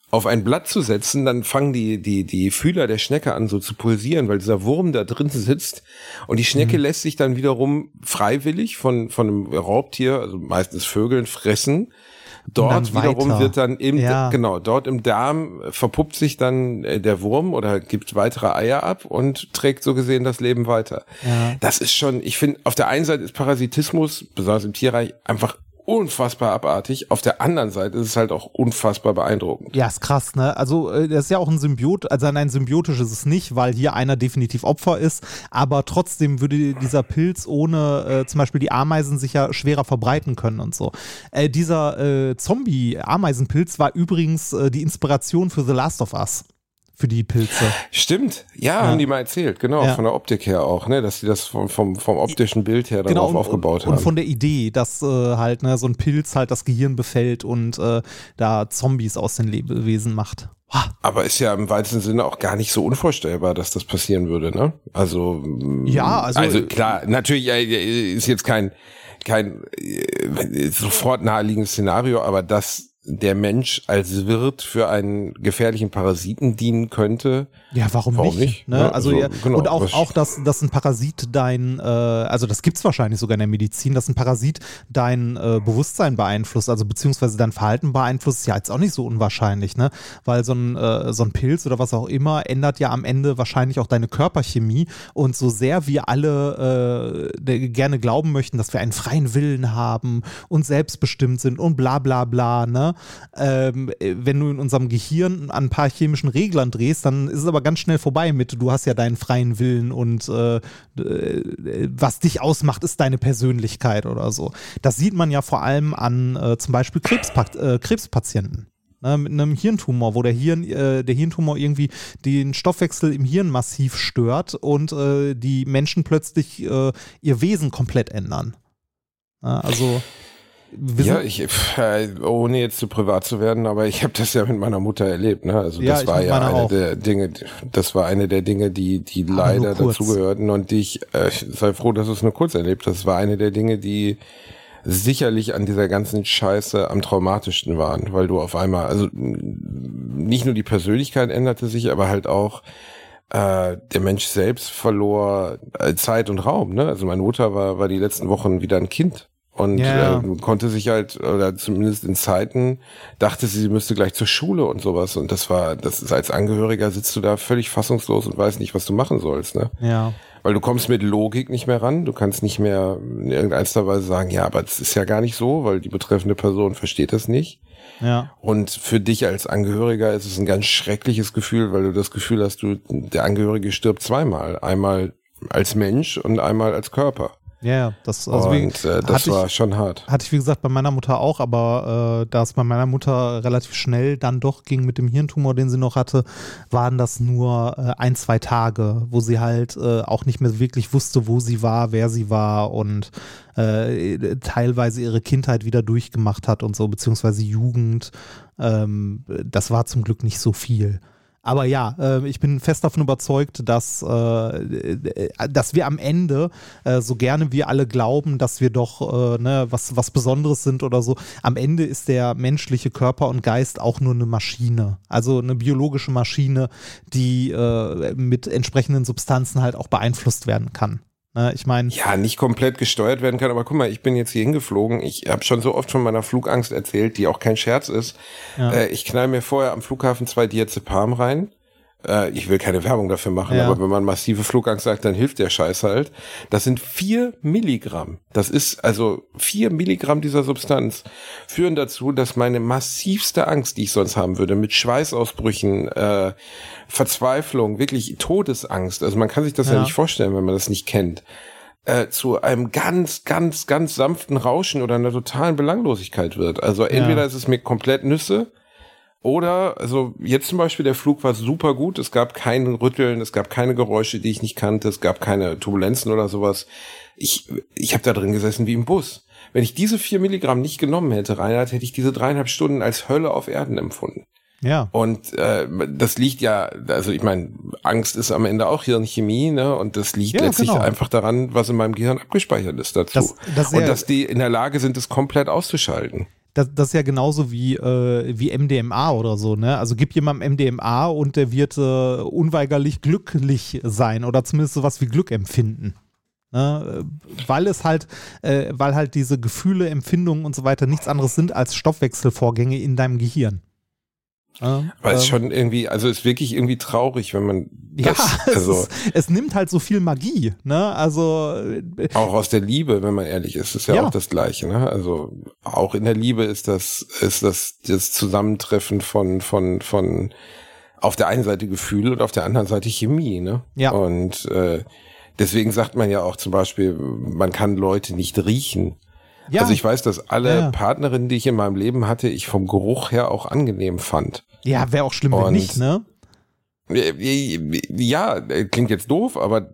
auf ein Blatt zu setzen, dann fangen die, die, die Fühler der Schnecke an so zu pulsieren, weil dieser Wurm da drin sitzt und die Schnecke mhm. lässt sich dann wiederum freiwillig von, von einem Raubtier, also meistens Vögeln, fressen. Dort wiederum weiter. wird dann im, ja. genau, dort im Darm verpuppt sich dann der Wurm oder gibt weitere Eier ab und trägt so gesehen das Leben weiter. Ja. Das ist schon, ich finde, auf der einen Seite ist Parasitismus, besonders im Tierreich, einfach unfassbar abartig. Auf der anderen Seite ist es halt auch unfassbar beeindruckend. Ja, ist krass, ne? Also das ist ja auch ein Symbiot, also nein, symbiotisch ist es nicht, weil hier einer definitiv Opfer ist, aber trotzdem würde dieser Pilz ohne äh, zum Beispiel die Ameisen sich ja schwerer verbreiten können und so. Äh, dieser äh, Zombie-Ameisenpilz war übrigens äh, die Inspiration für The Last of Us. Für die Pilze. Stimmt, ja, ja, haben die mal erzählt, genau, ja. von der Optik her auch, ne, dass die das vom, vom, vom optischen Bild her darauf genau, und, aufgebaut haben. Und von der Idee, dass äh, halt ne, so ein Pilz halt das Gehirn befällt und äh, da Zombies aus den Lebewesen macht. Aber ist ja im weitesten Sinne auch gar nicht so unvorstellbar, dass das passieren würde, ne? Also, ja, also, also klar, natürlich äh, ist jetzt kein, kein äh, sofort naheliegendes Szenario, aber das der Mensch als Wirt für einen gefährlichen Parasiten dienen könnte. Ja, warum, warum nicht? nicht? Ne? Ja, also, also ja, genau, und auch, auch dass, dass ein Parasit dein, äh, also das gibt's wahrscheinlich sogar in der Medizin, dass ein Parasit dein äh, Bewusstsein beeinflusst, also beziehungsweise dein Verhalten beeinflusst, ist ja jetzt auch nicht so unwahrscheinlich, ne? Weil so ein, äh, so ein Pilz oder was auch immer ändert ja am Ende wahrscheinlich auch deine Körperchemie und so sehr wir alle äh, gerne glauben möchten, dass wir einen freien Willen haben und selbstbestimmt sind und bla bla bla, ne? Ähm, wenn du in unserem Gehirn an ein paar chemischen Reglern drehst, dann ist es aber ganz schnell vorbei mit, du hast ja deinen freien Willen und äh, was dich ausmacht, ist deine Persönlichkeit oder so. Das sieht man ja vor allem an äh, zum Beispiel Krebspa- äh, Krebspatienten. Ne, mit einem Hirntumor, wo der, Hirn, äh, der Hirntumor irgendwie den Stoffwechsel im Hirn massiv stört und äh, die Menschen plötzlich äh, ihr Wesen komplett ändern. Ja, also ja, ich, ohne jetzt zu privat zu werden, aber ich habe das ja mit meiner Mutter erlebt, ne? Also das ja, war ja eine auch. der Dinge, das war eine der Dinge, die die aber leider dazugehörten und die ich, äh, sei froh, dass du es nur kurz erlebt hast. Das war eine der Dinge, die sicherlich an dieser ganzen Scheiße am traumatischsten waren, weil du auf einmal, also nicht nur die Persönlichkeit änderte sich, aber halt auch äh, der Mensch selbst verlor äh, Zeit und Raum, ne? Also meine Mutter war war die letzten Wochen wieder ein Kind. Und yeah. äh, konnte sich halt, oder zumindest in Zeiten, dachte sie, sie müsste gleich zur Schule und sowas. Und das war, das ist als Angehöriger sitzt du da völlig fassungslos und weißt nicht, was du machen sollst, ne? Ja. Weil du kommst mit Logik nicht mehr ran. Du kannst nicht mehr in irgendeiner Weise sagen, ja, aber das ist ja gar nicht so, weil die betreffende Person versteht das nicht. Ja. Und für dich als Angehöriger ist es ein ganz schreckliches Gefühl, weil du das Gefühl hast, du, der Angehörige stirbt zweimal. Einmal als Mensch und einmal als Körper. Ja, yeah, das, also und wie, äh, das war ich, schon hart. Hatte ich, wie gesagt, bei meiner Mutter auch, aber äh, da es bei meiner Mutter relativ schnell dann doch ging mit dem Hirntumor, den sie noch hatte, waren das nur äh, ein, zwei Tage, wo sie halt äh, auch nicht mehr wirklich wusste, wo sie war, wer sie war und äh, teilweise ihre Kindheit wieder durchgemacht hat und so, beziehungsweise Jugend. Ähm, das war zum Glück nicht so viel. Aber ja, äh, ich bin fest davon überzeugt, dass, äh, dass wir am Ende, äh, so gerne wir alle glauben, dass wir doch äh, ne, was, was Besonderes sind oder so, am Ende ist der menschliche Körper und Geist auch nur eine Maschine. Also eine biologische Maschine, die äh, mit entsprechenden Substanzen halt auch beeinflusst werden kann. Ich meine, ja, nicht komplett gesteuert werden kann, aber guck mal, ich bin jetzt hier hingeflogen. Ich habe schon so oft von meiner Flugangst erzählt, die auch kein Scherz ist. Ja. Äh, ich knall mir vorher am Flughafen zwei Diazepam rein. Äh, ich will keine Werbung dafür machen, ja. aber wenn man massive Flugangst sagt, dann hilft der Scheiß halt. Das sind vier Milligramm. Das ist also vier Milligramm dieser Substanz führen dazu, dass meine massivste Angst, die ich sonst haben würde, mit Schweißausbrüchen, äh, Verzweiflung, wirklich Todesangst, also man kann sich das ja, ja nicht vorstellen, wenn man das nicht kennt, äh, zu einem ganz, ganz, ganz sanften Rauschen oder einer totalen Belanglosigkeit wird. Also entweder ja. ist es mir komplett Nüsse oder, also jetzt zum Beispiel der Flug war super gut, es gab kein Rütteln, es gab keine Geräusche, die ich nicht kannte, es gab keine Turbulenzen oder sowas. Ich, ich habe da drin gesessen wie im Bus. Wenn ich diese vier Milligramm nicht genommen hätte, Reinhard, hätte ich diese dreieinhalb Stunden als Hölle auf Erden empfunden. Ja. Und äh, das liegt ja, also ich meine, Angst ist am Ende auch Hirnchemie, ne? Und das liegt ja, letztlich genau. einfach daran, was in meinem Gehirn abgespeichert ist dazu. Das, das und dass die in der Lage sind, es komplett auszuschalten. das, das ist ja genauso wie, äh, wie M D M A oder so, ne? Also gib jemandem M D M A und der wird äh, unweigerlich glücklich sein oder zumindest sowas wie Glück empfinden. Ne? Weil es halt, äh, weil halt diese Gefühle, Empfindungen und so weiter nichts anderes sind als Stoffwechselvorgänge in deinem Gehirn. Ja, Aber es ist ähm, schon irgendwie, also es ist wirklich irgendwie traurig, wenn man das, ja, also es, ist, es nimmt halt so viel Magie, ne? Also äh, auch aus der Liebe, wenn man ehrlich ist, ist ja, Ja. auch das Gleiche, ne? Also auch in der Liebe ist das, ist das das Zusammentreffen von von von auf der einen Seite Gefühl und auf der anderen Seite Chemie, ne? Ja. Und äh, deswegen sagt man ja auch zum Beispiel, man kann Leute nicht riechen. ja, Also ich weiß, dass alle Ja, ja. Partnerinnen, die ich in meinem Leben hatte, ich vom Geruch her auch angenehm fand. ja, wäre auch schlimm, wenn Und- nicht, ne? Ja, klingt jetzt doof, aber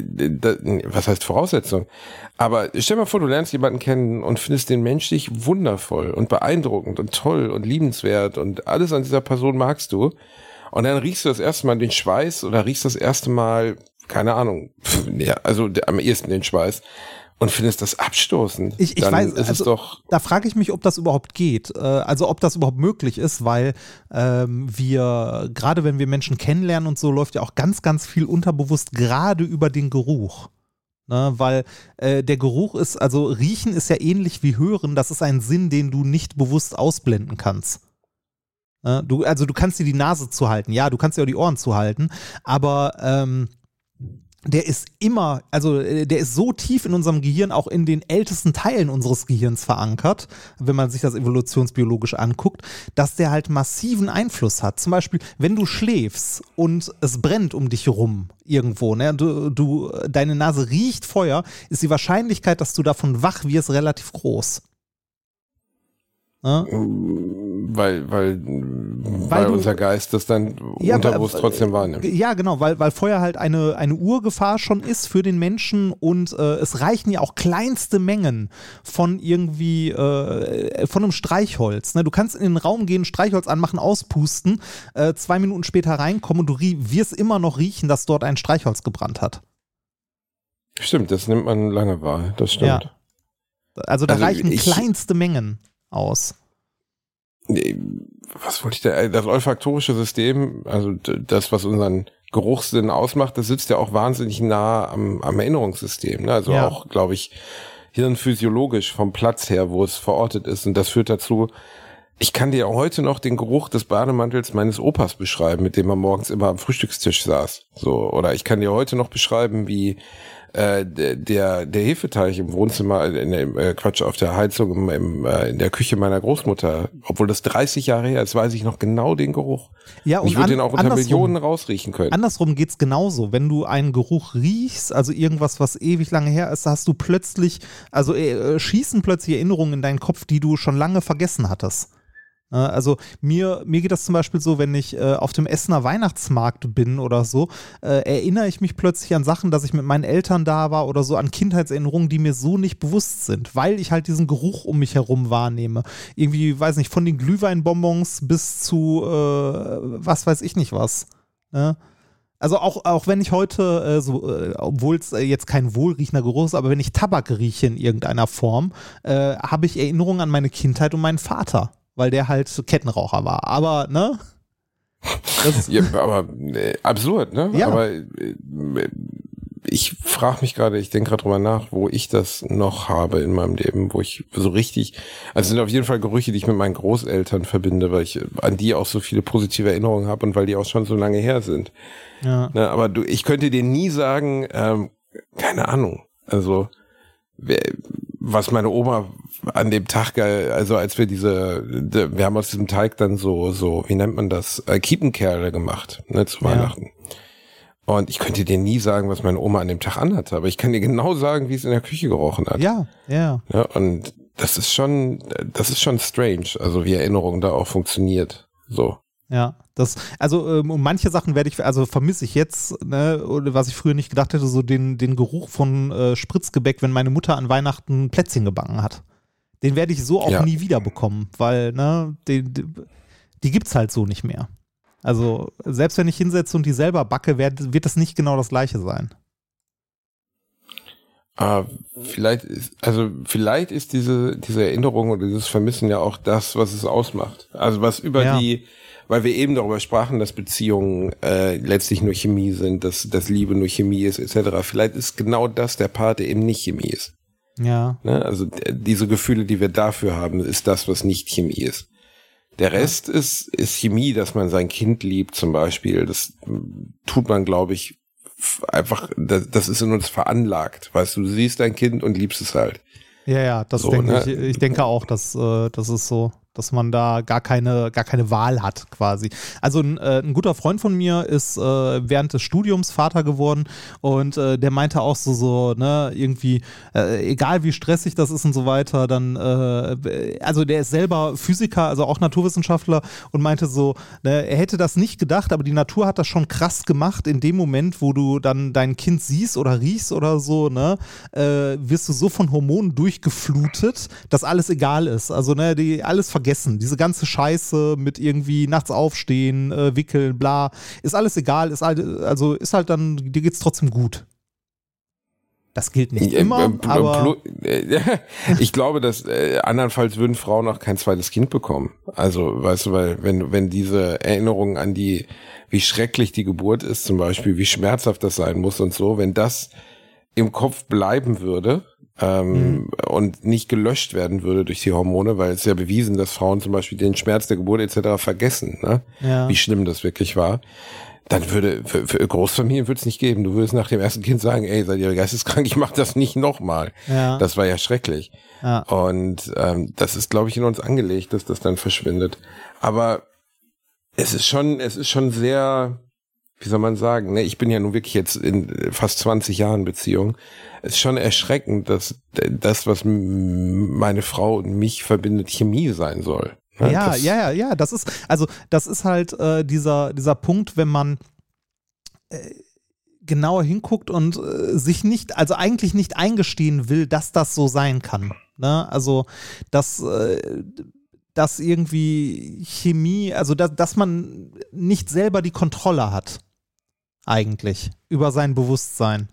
was heißt Voraussetzung? Aber stell mal vor, du lernst jemanden kennen und findest den menschlich wundervoll und beeindruckend und toll und liebenswert und alles an dieser Person magst du. Und dann riechst du das erste Mal den Schweiß oder riechst das erste Mal, keine Ahnung, ja, also am ehesten den Schweiß und findest das abstoßend. Ich, ich dann weiß, ist also, es doch. da frage ich mich, ob das überhaupt geht. Äh, also ob das überhaupt möglich ist, weil ähm, wir, gerade wenn wir Menschen kennenlernen und so, läuft ja auch ganz, ganz viel unterbewusst gerade über den Geruch. Ne, weil äh, der Geruch ist, also riechen ist ja ähnlich wie hören, das ist ein Sinn, den du nicht bewusst ausblenden kannst. Ne, du, also du kannst dir die Nase zuhalten, ja, du kannst dir auch die Ohren zuhalten, aber ähm, der ist immer, also äh, der ist so tief in unserem Gehirn, auch in den ältesten Teilen unseres Gehirns verankert, wenn man sich das evolutionsbiologisch anguckt, dass der halt massiven Einfluss hat. Zum Beispiel, wenn du schläfst und es brennt um dich rum irgendwo, ne, du, du, deine Nase riecht Feuer, ist die Wahrscheinlichkeit, dass du davon wach wirst, relativ groß. Ne? Weil, weil, weil, du- unser Geist das dann Ja, unterbewusst weil- trotzdem wahrnimmt. Ja, genau, weil, weil Feuer halt eine, eine Urgefahr schon ist für den Menschen und äh, es reichen ja auch kleinste Mengen von irgendwie, äh, von einem Streichholz. Ne? Du kannst in den Raum gehen, Streichholz anmachen, auspusten, äh, zwei Minuten später reinkommen und du rie- wirst immer noch riechen, dass dort ein Streichholz gebrannt hat. Stimmt, das nimmt man lange wahr, das stimmt. Ja. Also da Also reichen ich- kleinste Mengen aus. Nee, was wollte ich da? Das olfaktorische System, also d- das, was unseren Geruchssinn ausmacht, das sitzt ja auch wahnsinnig nah am, am Erinnerungssystem. Ne? Also Ja. auch, glaube ich, hirnphysiologisch vom Platz her, wo es verortet ist. Und das führt dazu, ich kann dir auch heute noch den Geruch des Bademantels meines Opas beschreiben, mit dem er morgens immer am Frühstückstisch saß. So, oder ich kann dir heute noch beschreiben, wie äh, der, der der Hefeteig im Wohnzimmer, in der, äh, Quatsch, auf der Heizung im, im, äh, in der Küche meiner Großmutter, obwohl das dreißig Jahre her ist, weiß ich noch genau den Geruch. Ja, Und ich und würde an- den auch unter andersrum- Millionen rausriechen können. Andersrum geht's genauso. Wenn du einen Geruch riechst, also irgendwas, was ewig lange her ist, hast du plötzlich, also äh, schießen plötzlich Erinnerungen in deinen Kopf, die du schon lange vergessen hattest. Äh, Also mir, mir geht das zum Beispiel so, wenn ich äh, auf dem Essener Weihnachtsmarkt bin oder so, äh, erinnere ich mich plötzlich an Sachen, dass ich mit meinen Eltern da war oder so, an Kindheitserinnerungen, die mir so nicht bewusst sind, weil ich halt diesen Geruch um mich herum wahrnehme. Irgendwie, weiß nicht, von den Glühweinbonbons bis zu äh, was weiß ich nicht was. Ne? Also auch, auch wenn ich heute, äh, so, äh, obwohl es äh, jetzt kein wohlriechender Geruch ist, aber wenn ich Tabak rieche in irgendeiner Form, äh, habe ich Erinnerungen an meine Kindheit und meinen Vater, weil der halt Kettenraucher war. Aber, ne? Das ist, Ja, aber äh, absurd, ne? Ja. Aber äh, ich frage mich gerade, ich denke gerade drüber nach, wo ich das noch habe in meinem Leben, wo ich so richtig, also es sind auf jeden Fall Gerüche, die ich mit meinen Großeltern verbinde, weil ich an die auch so viele positive Erinnerungen habe und weil die auch schon so lange her sind. ja. Ne? Aber du, ich könnte dir nie sagen, ähm, keine Ahnung, also wer, was meine Oma an dem Tag, ge- also als wir diese, de, wir haben aus diesem Teig dann so, so, wie nennt man das, äh, Kiepenkerle gemacht, ne, zu Ja. Weihnachten. Und ich könnte dir nie sagen, was meine Oma an dem Tag anhatte, aber ich kann dir genau sagen, wie es in der Küche gerochen hat. Ja, ja. Ja, und das ist schon, das ist schon strange, also wie Erinnerung da auch funktioniert. So. Ja, das, also ähm, um manche Sachen werde ich, also vermisse ich jetzt, ne, oder was ich früher nicht gedacht hätte, so den, den Geruch von äh, Spritzgebäck, wenn meine Mutter an Weihnachten Plätzchen gebacken hat. Den werde ich so auch Ja. nie wieder bekommen, weil, ne, die, die, die gibt's halt so nicht mehr. Also selbst wenn ich hinsetze und die selber backe, werd, wird das nicht genau das gleiche sein. Ah, vielleicht ist, also vielleicht ist diese, diese Erinnerung oder dieses Vermissen ja auch das, was es ausmacht. Also was über ja. die, weil wir eben darüber sprachen, dass Beziehungen äh, letztlich nur Chemie sind, dass, dass Liebe nur Chemie ist, et cetera. Vielleicht ist genau das der Part, der eben nicht Chemie ist. Ja. Ne? Also d- diese Gefühle, die wir dafür haben, ist das, was nicht Chemie ist. Der Rest ja. ist, ist Chemie, dass man sein Kind liebt zum Beispiel. Das tut man, glaube ich, einfach, das, das ist in uns veranlagt. Weißt du, du siehst dein Kind und liebst es halt. Ja, ja, das so, denke ne? ich. Ich denke auch, dass äh, das ist so, dass man da gar keine, gar keine Wahl hat quasi. Also ein, äh, ein guter Freund von mir ist äh, während des Studiums Vater geworden und äh, der meinte auch so, so ne, irgendwie, äh, egal wie stressig das ist und so weiter, dann, äh, also der ist selber Physiker, also auch Naturwissenschaftler und meinte so, ne, er hätte das nicht gedacht, aber die Natur hat das schon krass gemacht. In dem Moment, wo du dann dein Kind siehst oder riechst oder so, ne, äh, wirst du so von Hormonen durchgeflutet, dass alles egal ist. Also ne, die alles vergessen. Diese ganze Scheiße mit irgendwie nachts aufstehen, äh, wickeln, bla, ist alles egal, ist halt, also ist halt dann, dir geht's trotzdem gut. Das gilt nicht Ja, immer, äh, aber äh, ich glaube, dass äh, andernfalls würden Frauen auch kein zweites Kind bekommen. Also, weißt du, weil wenn wenn diese Erinnerungen an die, wie schrecklich die Geburt ist zum Beispiel, wie schmerzhaft das sein muss und so, wenn das im Kopf bleiben würde, Ähm, mhm. und nicht gelöscht werden würde durch die Hormone, weil es ist ja bewiesen, dass Frauen zum Beispiel den Schmerz der Geburt et cetera vergessen, ne? Ja. Wie schlimm das wirklich war. Dann würde, für, für Großfamilien würde es nicht geben. Du würdest nach dem ersten Kind sagen, ey, seid ihr geisteskrank, ich mach das nicht nochmal. Ja. Das war ja schrecklich. Ja. Und ähm, das ist, glaube ich, in uns angelegt, dass das dann verschwindet. Aber es ist schon, es ist schon sehr, wie soll man sagen, ne, ich bin ja nun wirklich jetzt in fast zwanzig Jahren Beziehung. Es ist schon erschreckend, dass das, was meine Frau und mich verbindet, Chemie sein soll. Ne? Ja, das, ja, ja, ja, das ist, also das ist halt äh, dieser, dieser Punkt, wenn man äh, genauer hinguckt und äh, sich nicht, also eigentlich nicht eingestehen will, dass das so sein kann. Ne? Also, dass äh, dass irgendwie Chemie, also dass, dass man nicht selber die Kontrolle hat, eigentlich, über sein Bewusstsein.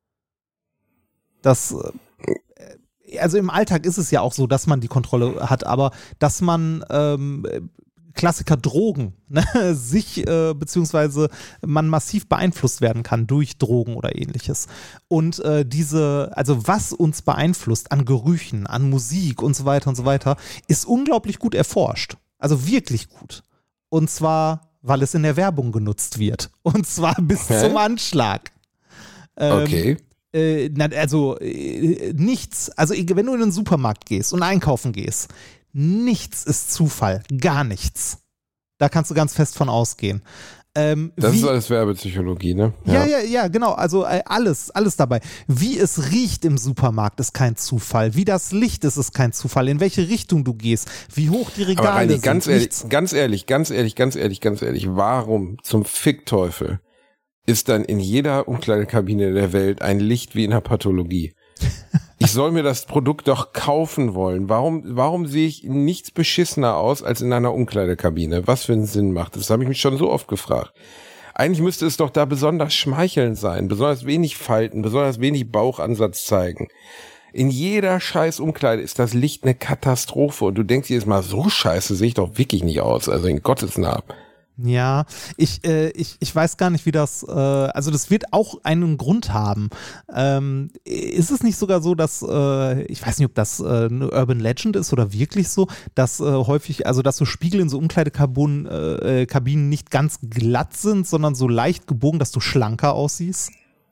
Das, also im Alltag ist es ja auch so, dass man die Kontrolle hat, aber dass man ähm, Klassiker Drogen, ne, sich äh, beziehungsweise man massiv beeinflusst werden kann durch Drogen oder ähnliches. Und äh, diese, also was uns beeinflusst an Gerüchen, an Musik und so weiter und so weiter, ist unglaublich gut erforscht. Also wirklich gut. Und zwar, weil es in der Werbung genutzt wird. Und zwar bis Hä? zum Anschlag. Ähm, okay. Äh, na, also äh, nichts, also wenn du in den Supermarkt gehst und einkaufen gehst, nichts ist Zufall, gar nichts. Da kannst du ganz fest von ausgehen. Ähm, das wie, ist alles Werbepsychologie, ne? Ja, ja, ja, ja, genau. Also äh, alles, alles dabei. Wie es riecht im Supermarkt ist kein Zufall. Wie das Licht ist, ist kein Zufall. In welche Richtung du gehst, wie hoch die Regale Aber Reini, sind. ganz ehrlich, nichts. ganz ehrlich, ganz ehrlich, ganz ehrlich, ganz ehrlich, warum zum Fickteufel ist dann in jeder Umkleidekabine der Welt ein Licht wie in der Pathologie? Ich soll mir das Produkt doch kaufen wollen. Warum, warum sehe ich nichts beschissener aus als in einer Umkleidekabine? Was für einen Sinn macht das? Das habe ich mich schon so oft gefragt. Eigentlich müsste es doch da besonders schmeichelnd sein, besonders wenig Falten, besonders wenig Bauchansatz zeigen. In jeder scheiß Umkleide ist das Licht eine Katastrophe und du denkst jedes Mal, so scheiße sehe ich doch wirklich nicht aus, also in Gottes Namen. Ja, ich, äh, ich, ich weiß gar nicht, wie das, äh, also das wird auch einen Grund haben. Ähm, ist es nicht sogar so, dass, äh, ich weiß nicht, ob das äh, eine Urban Legend ist oder wirklich so, dass äh, häufig, also dass so Spiegel in so Umkleidekabinen äh, Kabinen nicht ganz glatt sind, sondern so leicht gebogen, dass du schlanker aussiehst?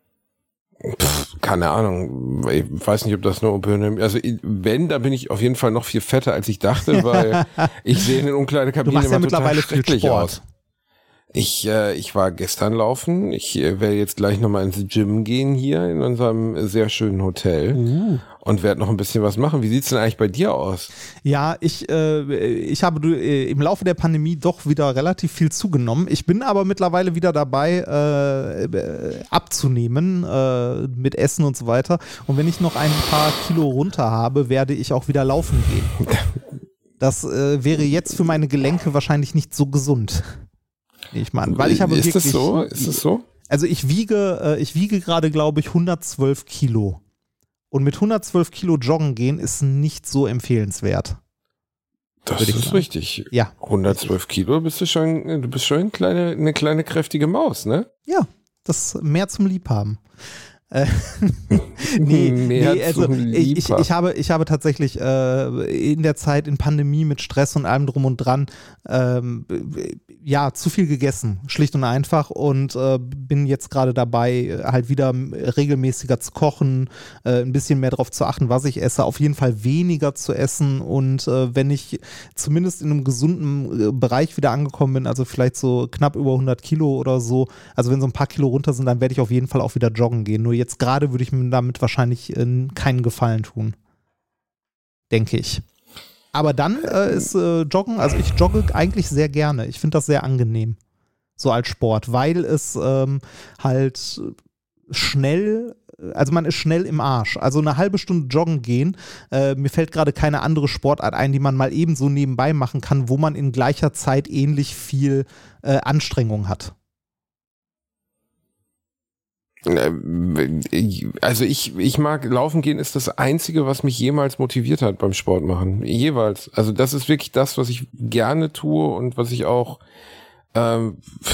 Pff, keine Ahnung, ich weiß nicht, ob das nur Urban, also wenn, da bin ich auf jeden Fall noch viel fetter, als ich dachte, weil ich sehe in den Umkleidekabinen du machst ja immer mittlerweile total viel schrecklich Sport. aus. Ich, äh, ich war gestern laufen. Ich äh, werde jetzt gleich nochmal ins Gym gehen hier in unserem sehr schönen Hotel Uh. und werde noch ein bisschen was machen. Wie sieht's denn eigentlich bei dir aus? Ja, ich, äh, ich habe äh, im Laufe der Pandemie doch wieder relativ viel zugenommen. Ich bin aber mittlerweile wieder dabei, äh, äh, abzunehmen äh, mit Essen und so weiter. Und wenn ich noch ein paar Kilo runter habe, werde ich auch wieder laufen gehen. Das äh, wäre jetzt für meine Gelenke wahrscheinlich nicht so gesund. Ich meine, weil ich habe Ist wirklich, das so? Ist das so? Also ich wiege, äh, ich wiege gerade, glaube ich, hundertzwölf Kilo. Und mit hundertzwölf Kilo joggen gehen ist nicht so empfehlenswert. Das ist sagen. richtig. Ja. hundertzwölf Kilo, bist du schon, du bist schon eine kleine, eine kleine kräftige Maus, ne? Ja, das ist mehr zum Liebhaben. Äh, nee, Mehr nee, also zum ich, ich, ich, habe, ich habe tatsächlich äh, in der Zeit in Pandemie mit Stress und allem drum und dran ähm, ja, zu viel gegessen, schlicht und einfach, und äh, bin jetzt gerade dabei, halt wieder regelmäßiger zu kochen, äh, ein bisschen mehr darauf zu achten, was ich esse, auf jeden Fall weniger zu essen, und äh, wenn ich zumindest in einem gesunden äh, Bereich wieder angekommen bin, also vielleicht so knapp über hundert Kilo oder so, also wenn so ein paar Kilo runter sind, dann werde ich auf jeden Fall auch wieder joggen gehen. Nur jetzt gerade würde ich mir damit wahrscheinlich äh, keinen Gefallen tun. Denke ich. Aber dann äh, ist äh, Joggen, also ich jogge eigentlich sehr gerne. Ich finde das sehr angenehm, so als Sport, weil es ähm, halt schnell, also man ist schnell im Arsch. Also eine halbe Stunde joggen gehen, äh, mir fällt gerade keine andere Sportart ein, die man mal eben so nebenbei machen kann, wo man in gleicher Zeit ähnlich viel äh, Anstrengung hat. Also ich, ich mag laufen gehen, ist das Einzige, was mich jemals motiviert hat beim Sport machen. Jeweils. Also das ist wirklich das, was ich gerne tue und was ich auch ähm,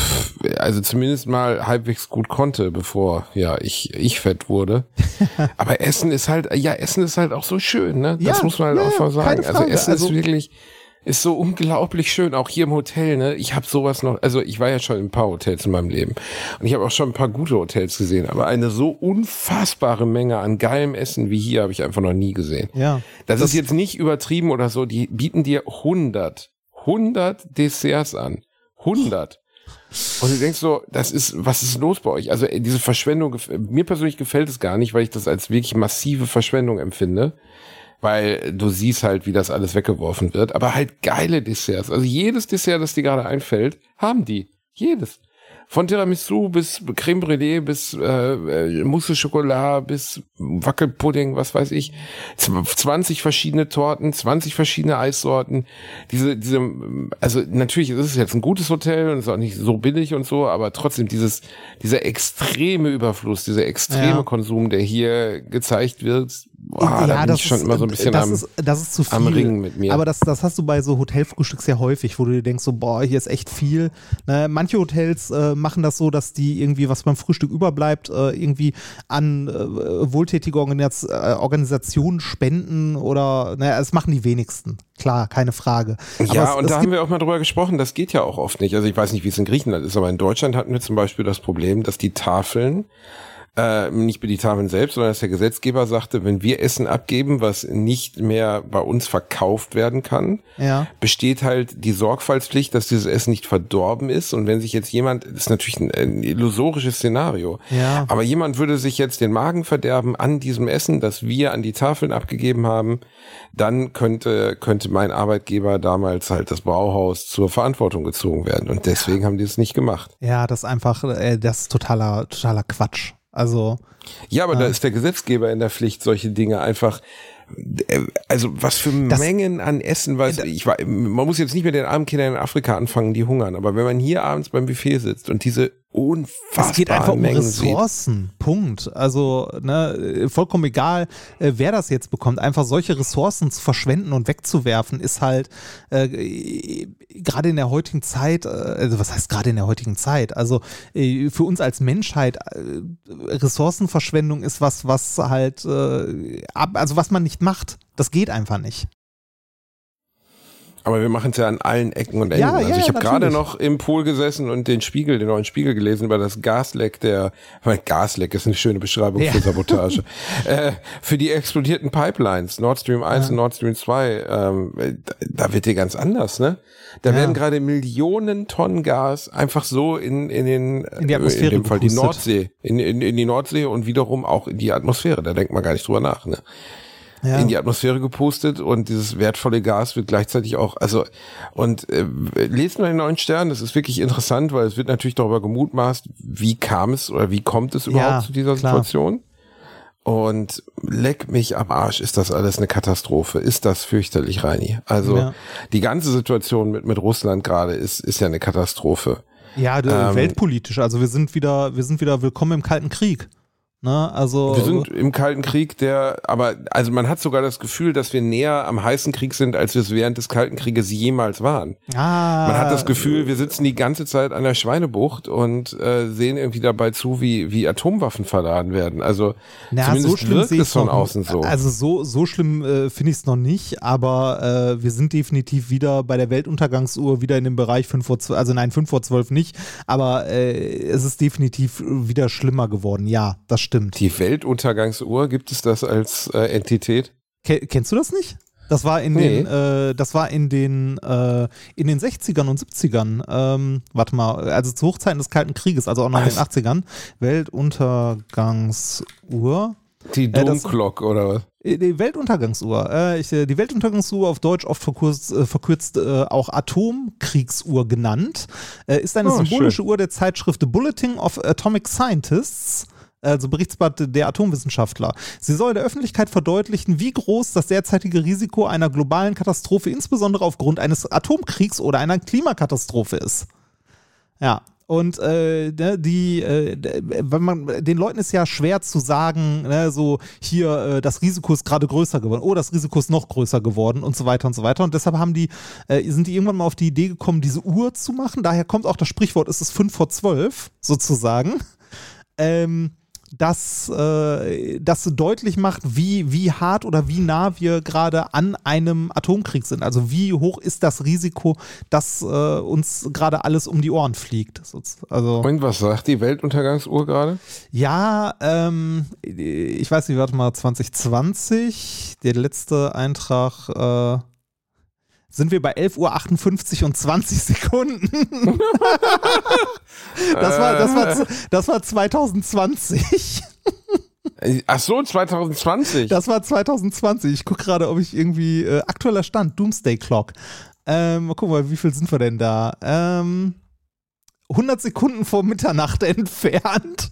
also zumindest mal halbwegs gut konnte, bevor ja ich ich fett wurde. Aber Essen ist halt, ja, Essen ist halt auch so schön, ne? Das ja, muss man halt ja, auch mal sagen. Also Essen also, ist wirklich ist so unglaublich schön, auch hier im Hotel, ne? Ich habe sowas noch, also ich war ja schon in ein paar Hotels in meinem Leben und ich habe auch schon ein paar gute Hotels gesehen, aber eine so unfassbare Menge an geilem Essen wie hier habe ich einfach noch nie gesehen. Ja. Das, das ist jetzt nicht übertrieben oder so, die bieten dir hundert, hundert Desserts an. hundert. Und du denkst so, das ist, was ist los bei euch? Also diese Verschwendung, mir persönlich gefällt es gar nicht, weil ich das als wirklich massive Verschwendung empfinde. Weil du siehst halt, wie das alles weggeworfen wird. Aber halt geile Desserts. Also jedes Dessert, das dir gerade einfällt, haben die. Jedes. Von Tiramisu bis Creme Brûlée bis äh, Mousse Schokolade bis Wackelpudding, was weiß ich. zwanzig verschiedene Torten, zwanzig verschiedene Eissorten. Diese, diese, also natürlich ist es jetzt ein gutes Hotel und ist auch nicht so billig und so, aber trotzdem dieses, dieser extreme Überfluss, dieser extreme ja. Konsum, der hier gezeigt wird, boah, ja, da bin das ich schon ist, immer so ein bisschen das am, ist, das ist zu viel. am Ringen mit mir. Aber das, das hast du bei so Hotelfrühstück sehr häufig, wo du dir denkst, so, boah, hier ist echt viel. Ne, manche Hotels äh, machen das so, dass die irgendwie, was beim Frühstück überbleibt, äh, irgendwie an äh, wohltätige Organis- äh, Organisationen spenden oder, naja, das machen die wenigsten. Klar, keine Frage. Ja, aber es, und es da haben wir auch mal drüber gesprochen, das geht ja auch oft nicht. Also ich weiß nicht, wie es in Griechenland ist, aber in Deutschland hatten wir zum Beispiel das Problem, dass die Tafeln, Äh, nicht bei die Tafeln selbst, sondern dass der Gesetzgeber sagte, wenn wir Essen abgeben, was nicht mehr bei uns verkauft werden kann, ja. besteht halt die Sorgfaltspflicht, dass dieses Essen nicht verdorben ist. Und wenn sich jetzt jemand, das ist natürlich ein, ein illusorisches Szenario, ja. aber jemand würde sich jetzt den Magen verderben an diesem Essen, das wir an die Tafeln abgegeben haben, dann könnte könnte mein Arbeitgeber damals halt das Brauhaus zur Verantwortung gezogen werden. Und deswegen haben die es nicht gemacht. Ja, das ist einfach, äh, das ist totaler, totaler Quatsch. Also. Ja, aber äh, da ist der Gesetzgeber in der Pflicht, solche Dinge einfach, also was für das, Mengen an Essen, was ich war, man muss jetzt nicht mit den armen Kindern in Afrika anfangen, die hungern, aber wenn man hier abends beim Buffet sitzt und diese unfassbaren Es geht einfach um Mengen Ressourcen, sieht. Punkt. Also ne, vollkommen egal, äh, wer das jetzt bekommt. Einfach solche Ressourcen zu verschwenden und wegzuwerfen, ist halt äh, gerade in der heutigen Zeit, äh, also was heißt gerade in der heutigen Zeit? Also äh, für uns als Menschheit, äh, Ressourcenverschwendung ist was, was halt, äh, ab, also was man nicht macht. Das geht einfach nicht. Aber wir machen es ja an allen Ecken und Enden. Ja, also ja, ich habe natürlich. gerade noch im Pool gesessen und den Spiegel, den neuen Spiegel gelesen über das Gasleck der, weil Gasleck ist eine schöne Beschreibung ja. für Sabotage, äh, für die explodierten Pipelines, Nord Stream eins ja. und Nord Stream zwei, ähm, da, da wird dir ganz anders, ne? Da ja. werden gerade Millionen Tonnen Gas einfach so in, in den, in die Atmosphäre in dem Fall gepustet. die Nordsee, in, in, in die Nordsee und wiederum auch in die Atmosphäre, da denkt man gar nicht drüber nach, ne? Ja. In die Atmosphäre gepustet und dieses wertvolle Gas wird gleichzeitig auch, also und äh, lest mal den neuen Stern, das ist wirklich interessant, weil es wird natürlich darüber gemutmaßt, wie kam es oder wie kommt es überhaupt ja, zu dieser klar. Situation und leck mich am Arsch, ist das alles eine Katastrophe, ist das fürchterlich, Reini. Also ja. die ganze Situation mit mit Russland gerade ist ist ja eine Katastrophe. Ja, ähm, weltpolitisch, also wir sind wieder, wir sind wieder willkommen im Kalten Krieg. Ne? Also wir sind im Kalten Krieg, der, aber, also man hat sogar das Gefühl, dass wir näher am heißen Krieg sind, als wir es während des Kalten Krieges jemals waren. Ah, man hat das Gefühl, wir sitzen die ganze Zeit an der Schweinebucht und äh, sehen irgendwie dabei zu, wie, wie Atomwaffen verladen werden. Also na, zumindest so schlimm wirkt sehe es ich von noch, außen so. Also so, so schlimm äh, finde ich es noch nicht, aber äh, wir sind definitiv wieder bei der Weltuntergangsuhr, wieder in dem Bereich fünf vor zwölf, also nein, fünf vor zwölf nicht, aber äh, es ist definitiv wieder schlimmer geworden. Ja, das stimmt. Die Weltuntergangsuhr, gibt es das als äh, Entität? Ke- kennst du das nicht? Das war in Nee. den, äh, das war in den, äh, in den sechzigern und siebzigern. Ähm, warte mal, also zu Hochzeiten des Kalten Krieges, also auch noch in den achtzigern. Weltuntergangsuhr. Die Äh, das- Domglock oder was? Die Weltuntergangsuhr. Äh, ich, die Weltuntergangsuhr, auf Deutsch oft verkürzt, äh, verkürzt äh, auch Atomkriegsuhr genannt, äh, ist eine Oh, symbolische schön. Uhr der Zeitschrift The Bulletin of Atomic Scientists, also Berichtsblatt der Atomwissenschaftler. Sie soll der Öffentlichkeit verdeutlichen, wie groß das derzeitige Risiko einer globalen Katastrophe, insbesondere aufgrund eines Atomkriegs oder einer Klimakatastrophe ist. Ja. Und äh, ne, die, äh, wenn man, den Leuten ist ja schwer zu sagen, ne, so hier, äh, das Risiko ist gerade größer geworden, oh, das Risiko ist noch größer geworden und so weiter und so weiter. Und deshalb haben die, äh, sind die irgendwann mal auf die Idee gekommen, diese Uhr zu machen. Daher kommt auch das Sprichwort, es ist fünf vor zwölf, sozusagen. Ähm, das, äh, das deutlich macht, wie, wie hart oder wie nah wir gerade an einem Atomkrieg sind. Also wie hoch ist das Risiko, dass äh, uns gerade alles um die Ohren fliegt. Also, Und was sagt die Weltuntergangsuhr gerade? ja, ähm, ich weiß nicht, warte mal, zwanzig zwanzig, der letzte Eintrag, äh, sind wir bei elf Uhr achtundfünfzig und zwanzig Sekunden. das, war, das, war, das war zwanzig zwanzig. Ach so, zwanzig zwanzig. Das war zwanzig zwanzig. Ich gucke gerade, ob ich irgendwie, äh, aktueller Stand, Doomsday Clock. Ähm, mal gucken, mal, wie viel sind wir denn da? Ähm, hundert Sekunden vor Mitternacht entfernt.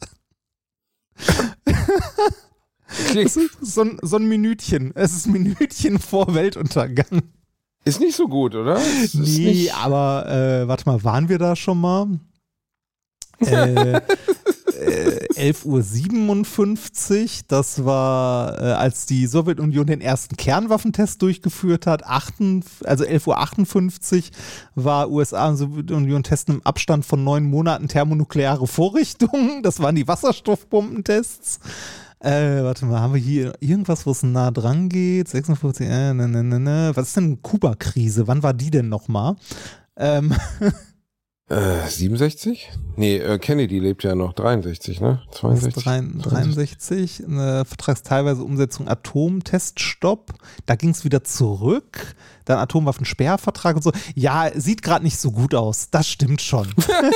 Es ist so ein, so ein Minütchen. Es ist ein Minütchen vor Weltuntergang. Ist nicht so gut, oder? Es ist Nee, nicht, aber äh, warte mal, waren wir da schon mal? äh, äh, elf Uhr siebenundfünfzig, das war, äh, als die Sowjetunion den ersten Kernwaffentest durchgeführt hat, achten, also elf Uhr achtundfünfzig war U S A und Sowjetunion testen im Abstand von neun Monaten thermonukleare Vorrichtungen, das waren die Wasserstoffbombentests. Äh, warte mal, haben wir hier irgendwas, wo es nah dran geht? sechsundfünfzig, äh, ne, ne, ne, ne. Was ist denn Kuba-Krise? Wann war die denn nochmal? Ähm, äh, siebenundsechzig? Nee, äh, Kennedy lebt ja noch. dreiundsechzig, ne? zweiundsechzig? dreiundsechzig, eine vertragsteilweise Umsetzung Atomteststopp. Da ging es wieder zurück. Dann Atomwaffensperrvertrag und so. Ja, sieht gerade nicht so gut aus. Das stimmt schon.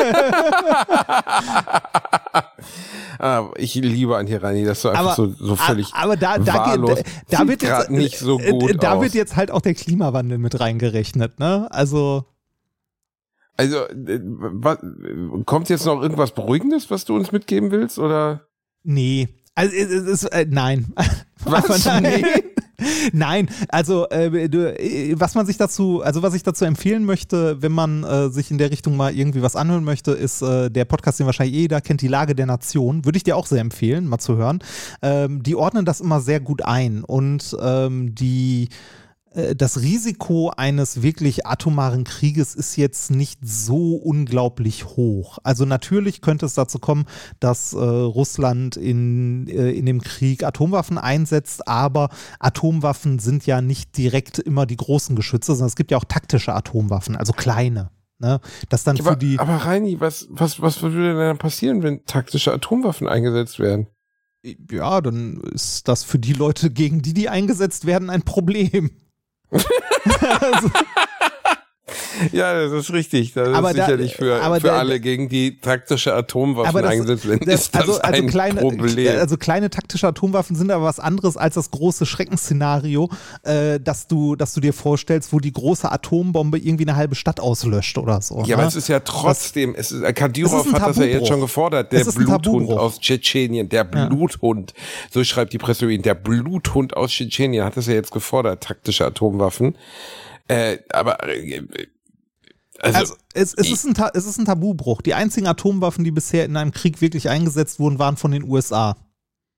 ah, ich liebe an hier, Reini, dass du einfach Aber, so, so völlig aber da, da, wahllos. geht, da Sieht wird jetzt grad nicht so gut da aus. wird jetzt halt auch der Klimawandel mit reingerechnet, ne? Also Also, äh, was, kommt jetzt noch irgendwas Beruhigendes, was du uns mitgeben willst, oder? nee. Also es ist äh, nein. Was? Aber nein. Nein, also äh, du, äh, was man sich dazu, also was ich dazu empfehlen möchte, wenn man äh, sich in der Richtung mal irgendwie was anhören möchte, ist äh, der Podcast, den wahrscheinlich jeder kennt, Die Lage der Nation. Würde ich dir auch sehr empfehlen, mal zu hören. Ähm, die ordnen das immer sehr gut ein und ähm, die das Risiko eines wirklich atomaren Krieges ist jetzt nicht so unglaublich hoch. Also natürlich könnte es dazu kommen, dass äh, Russland in, äh, in dem Krieg Atomwaffen einsetzt, aber Atomwaffen sind ja nicht direkt immer die großen Geschütze, sondern es gibt ja auch taktische Atomwaffen, also kleine. Ne? Das dann aber, für die aber Reini, was, was, was würde denn dann passieren, wenn taktische Atomwaffen eingesetzt werden? Ja, dann ist das für die Leute, gegen die die eingesetzt werden, ein Problem. also, ja, das ist richtig. Das aber ist da, sicherlich für, aber für da, alle, gegen die taktische Atomwaffen aber das, eingesetzt werden, das, ist das also, also ein kleine, Problem. Also kleine taktische Atomwaffen sind aber was anderes als das große Schreckensszenario, äh, dass du, dass du dir vorstellst, wo die große Atombombe irgendwie eine halbe Stadt auslöscht oder so. Ja, ne? aber es ist ja trotzdem, es ist, Kadyrov es ist ein hat das ja jetzt Tabubruch. schon gefordert, der Es ist ein Bluthund Tabubruch. aus Tschetschenien, der Bluthund, so schreibt die Presse ihn, der Bluthund aus Tschetschenien hat das ja jetzt gefordert, taktische Atomwaffen. Äh, aber äh, also, Also es, es, ist ein, Ta- es ist ein Tabubruch. Die einzigen Atomwaffen, die bisher in einem Krieg wirklich eingesetzt wurden, waren von den U S A.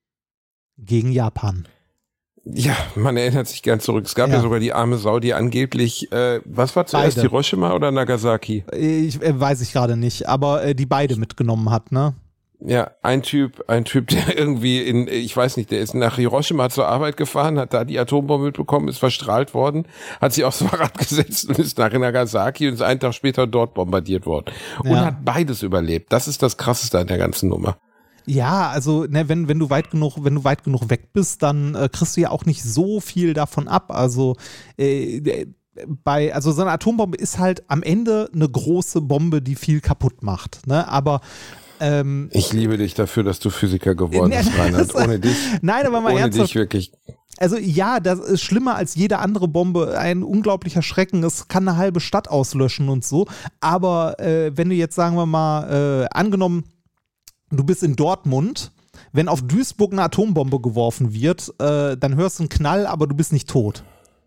gegen Japan. Ja, man erinnert sich gern zurück. Es gab ja, ja sogar die arme Sau, die angeblich, äh, was war zuerst, beide. Hiroshima oder Nagasaki? Ich äh, weiß ich gerade nicht, aber äh, die beide mitgenommen hat, ne? Ja, ein Typ, ein Typ, der irgendwie in, ich weiß nicht, der ist nach Hiroshima zur Arbeit gefahren, hat da die Atombombe mitbekommen, ist verstrahlt worden, hat sich aufs Fahrrad gesetzt und ist nach Nagasaki und ist einen Tag später dort bombardiert worden. Und ja. hat beides überlebt. Das ist das Krasseste an der ganzen Nummer. Ja, also ne, wenn wenn du weit genug, wenn du weit genug weg bist, dann äh, kriegst du ja auch nicht so viel davon ab. Also äh, bei, also so eine Atombombe ist halt am Ende eine große Bombe, die viel kaputt macht. Ne? Aber ähm, ich liebe dich dafür, dass du Physiker geworden bist, Reinhard. Ohne dich. Nein, aber mal ohne ernsthaft. dich wirklich. Also ja, das ist schlimmer als jede andere Bombe, ein unglaublicher Schrecken, es kann eine halbe Stadt auslöschen und so. Aber äh, wenn du jetzt, sagen wir mal, äh, angenommen, du bist in Dortmund, wenn auf Duisburg eine Atombombe geworfen wird, äh, dann hörst du einen Knall, aber du bist nicht tot.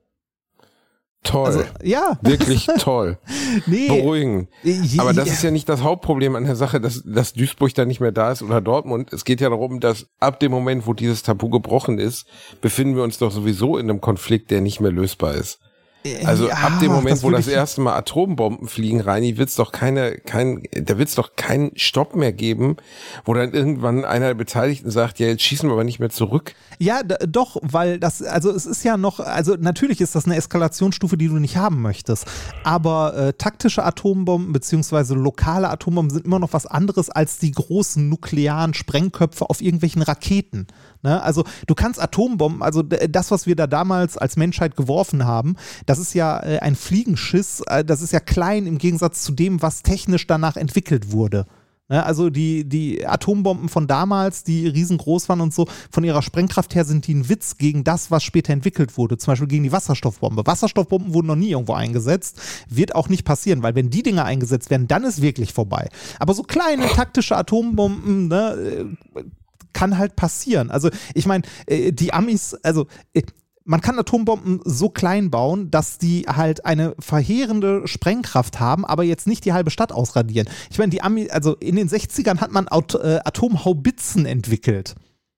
Toll. Also, ja. Wirklich toll. Nee. Beruhigen. Aber das ist ja nicht das Hauptproblem an der Sache, dass, dass Duisburg da nicht mehr da ist oder Dortmund. Es geht ja darum, dass ab dem Moment, wo dieses Tabu gebrochen ist, befinden wir uns doch sowieso in einem Konflikt, der nicht mehr lösbar ist. Also ja, ab dem Moment, das wo das erste Mal Atombomben fliegen, Reini, wird's doch keine, kein, da wird's doch keinen Stopp mehr geben, wo dann irgendwann einer der Beteiligten sagt, ja, jetzt schießen wir aber nicht mehr zurück. Ja, d- doch, weil das, also es ist ja noch, also natürlich ist das eine Eskalationsstufe, die du nicht haben möchtest, aber äh, taktische Atombomben beziehungsweise lokale Atombomben sind immer noch was anderes als die großen nuklearen Sprengköpfe auf irgendwelchen Raketen. Ne? Also du kannst Atombomben, also d- das, was wir da damals als Menschheit geworfen haben, das ist ja äh, ein Fliegenschiss, äh, das ist ja klein im Gegensatz zu dem, was technisch danach entwickelt wurde. Ne? Also die, die Atombomben von damals, die riesengroß waren und so, von ihrer Sprengkraft her sind die ein Witz gegen das, was später entwickelt wurde, zum Beispiel gegen die Wasserstoffbombe. Wasserstoffbomben wurden noch nie irgendwo eingesetzt, wird auch nicht passieren, weil wenn die Dinger eingesetzt werden, dann ist wirklich vorbei. Aber so kleine taktische Atombomben, ne, kann halt passieren. Also ich meine, die Amis, also man kann Atombomben so klein bauen, dass die halt eine verheerende Sprengkraft haben, aber jetzt nicht die halbe Stadt ausradieren. Ich meine, die Ami, also in den sechzigern hat man Aut- äh, Atomhaubitzen entwickelt.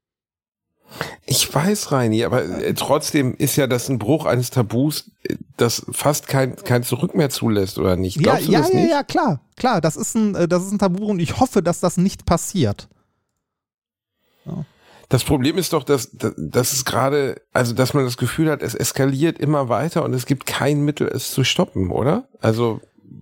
Ich weiß, Reini, aber äh, trotzdem ist ja das ein Bruch eines Tabus, das fast kein, kein Zurück mehr zulässt, oder nicht? Glaubst ja, du ja, das ja, nicht? ja, klar, klar, das ist ein, das ist ein Tabu und ich hoffe, dass das nicht passiert. Ja. Das Problem ist doch, dass, dass es gerade, also dass man das Gefühl hat, es eskaliert immer weiter und es gibt kein Mittel, es zu stoppen, oder? Also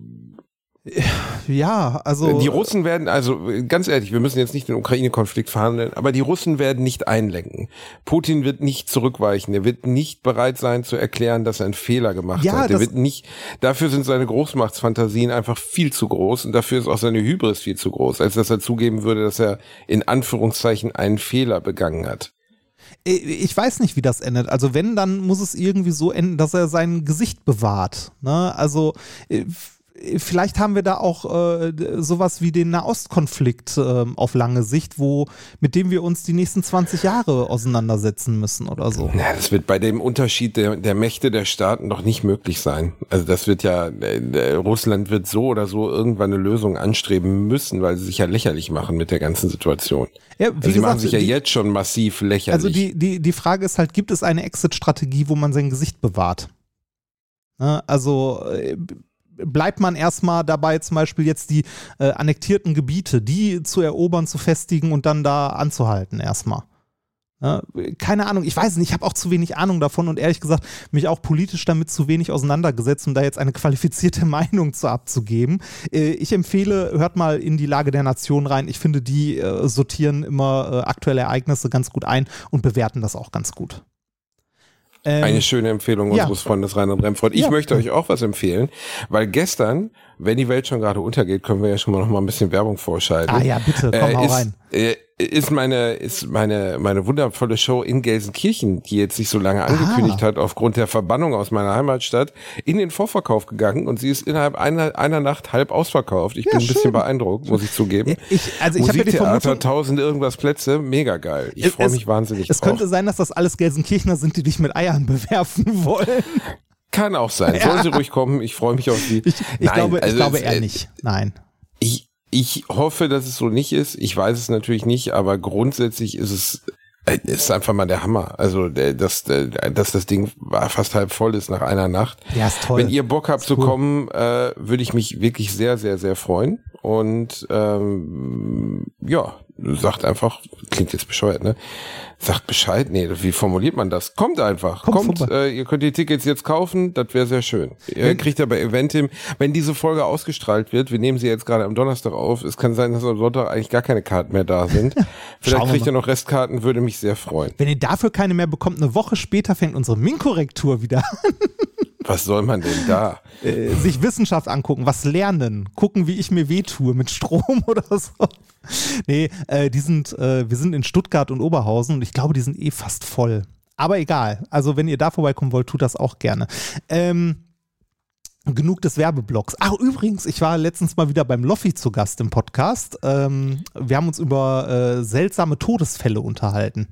ja, also die Russen werden, also ganz ehrlich, wir müssen jetzt nicht den Ukraine-Konflikt verhandeln, aber die Russen werden nicht einlenken. Putin wird nicht zurückweichen, er wird nicht bereit sein zu erklären, dass er einen Fehler gemacht ja, hat. Er wird nicht, dafür sind seine Großmachtsfantasien einfach viel zu groß und dafür ist auch seine Hybris viel zu groß, als dass er zugeben würde, dass er in Anführungszeichen einen Fehler begangen hat. Ich weiß nicht, wie das endet. Also wenn, dann muss es irgendwie so enden, dass er sein Gesicht bewahrt. Ne? Also vielleicht haben wir da auch äh, sowas wie den Nahostkonflikt äh, auf lange Sicht, wo mit dem wir uns die nächsten zwanzig Jahre auseinandersetzen müssen oder so. Ja, das wird bei dem Unterschied der, der Mächte der Staaten doch nicht möglich sein. Also das wird ja, äh, Russland wird so oder so irgendwann eine Lösung anstreben müssen, weil sie sich ja lächerlich machen mit der ganzen Situation. Ja, wie also sie gesagt, machen sich ja die, jetzt schon massiv lächerlich. Also die, die, die Frage ist halt, gibt es eine Exit-Strategie, wo man sein Gesicht bewahrt? Ne? Also äh, bleibt man erstmal dabei, zum Beispiel jetzt die äh, annektierten Gebiete, die zu erobern, zu festigen und dann da anzuhalten erstmal. Ja, keine Ahnung, ich weiß nicht, ich habe auch zu wenig Ahnung davon und ehrlich gesagt mich auch politisch damit zu wenig auseinandergesetzt, um da jetzt eine qualifizierte Meinung zu abzugeben. Äh, ich empfehle, hört mal in die Lage der Nation rein. Ich finde, die äh, sortieren immer äh, aktuelle Ereignisse ganz gut ein und bewerten das auch ganz gut. Ähm, Eine schöne Empfehlung unseres ja. Freundes Reinhard Remford. Ich ja. möchte euch auch was empfehlen, weil gestern, wenn die Welt schon gerade untergeht, können wir ja schon mal noch mal ein bisschen Werbung vorschalten. Ah ja, bitte, komm, äh, hau ist, rein. Äh, ist meine ist meine meine wundervolle Show in Gelsenkirchen, die jetzt sich so lange angekündigt ah. hat, aufgrund der Verbannung aus meiner Heimatstadt, in den Vorverkauf gegangen und sie ist innerhalb einer einer Nacht halb ausverkauft. Ich ja, bin ein schön. bisschen beeindruckt, muss ich zugeben. Ich, also ich Musiktheater, ja die Vermutung, tausend irgendwas Plätze, mega geil. Ich freue mich wahnsinnig Es drauf. könnte sein, dass das alles Gelsenkirchner sind, die dich mit Eiern bewerfen wollen. Kann auch sein. Sollen sie ruhig kommen. Ich freue mich auf sie. Ich, ich Nein, glaube, also ich glaube eher äh, nicht. Nein. Ich Ich hoffe, dass es so nicht ist. Ich weiß es natürlich nicht, aber grundsätzlich ist es Ist einfach mal der Hammer. Also, dass, dass das Ding fast halb voll ist nach einer Nacht. Ja, ist toll. Wenn ihr Bock habt zu cool. kommen, äh, würde ich mich wirklich sehr, sehr, sehr freuen. Und ähm, ja, sagt einfach, klingt jetzt bescheuert, ne? Sagt Bescheid, nee, wie formuliert man das? Kommt einfach, kommt, kommt äh, ihr könnt die Tickets jetzt kaufen, das wäre sehr schön. Ihr wenn, kriegt ja bei Eventim, wenn diese Folge ausgestrahlt wird, wir nehmen sie jetzt gerade am Donnerstag auf, es kann sein, dass am Sonntag eigentlich gar keine Karten mehr da sind. Vielleicht kriegt ihr noch Restkarten, würde mich sehr freuen. Wenn ihr dafür keine mehr bekommt, eine Woche später fängt unsere Min-Korrektur wieder an. Was soll man denn da? Äh, sich Wissenschaft angucken, was lernen, gucken, wie ich mir wehtue mit Strom oder so. Nee, äh, die sind, äh, wir sind in Stuttgart und Oberhausen und ich glaube, die sind eh fast voll. Aber egal, also wenn ihr da vorbeikommen wollt, tut das auch gerne. Ähm, genug des Werbeblocks. Ach, übrigens, ich war letztens mal wieder beim Loffi zu Gast im Podcast. Ähm, wir haben uns über äh, seltsame Todesfälle unterhalten.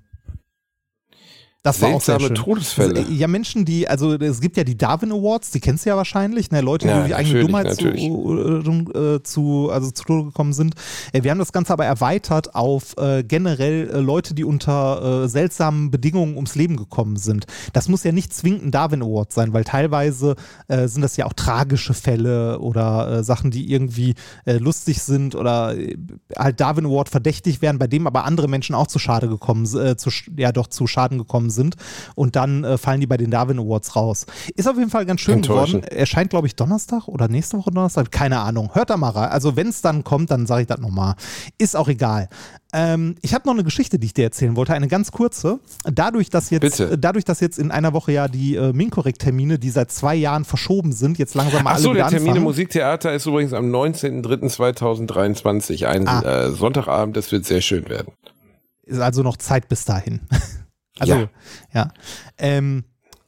Das war auch sehr schön. Todesfälle. Ja, Menschen, die, also es gibt ja die Darwin Awards, die kennst du ja wahrscheinlich, ne? Leute, die ja, durch die eigene Dummheit zu, äh, zu, also zu Tode gekommen sind. Wir haben das Ganze aber erweitert auf äh, generell äh, Leute, die unter äh, seltsamen Bedingungen ums Leben gekommen sind. Das muss ja nicht zwingend ein Darwin Award sein, weil teilweise äh, sind das ja auch tragische Fälle oder äh, Sachen, die irgendwie äh, lustig sind oder äh, halt Darwin Award verdächtig werden, bei dem aber andere Menschen auch zu Schade gekommen, äh, zu, ja doch zu Schaden gekommen sind und dann äh, fallen die bei den Darwin Awards raus. Ist auf jeden Fall ganz schön geworden. Erscheint, glaube ich, Donnerstag oder nächste Woche Donnerstag. Keine Ahnung. Hört da mal rein. Also wenn es dann kommt, dann sage ich das nochmal. Ist auch egal. Ähm, ich habe noch eine Geschichte, die ich dir erzählen wollte. Eine ganz kurze. Dadurch, dass jetzt, Bitte. dadurch, dass jetzt in einer Woche ja die äh, Minkorrekt-Termine, die seit zwei Jahren verschoben sind, jetzt langsam mal alle Achso, wieder der Termin im anfangen. Musiktheater ist übrigens am neunzehnten dritten zweitausenddreiundzwanzig. Ein ah. äh, Sonntagabend. Das wird sehr schön werden. Ist also noch Zeit bis dahin. Also, ja. ja. Ähm,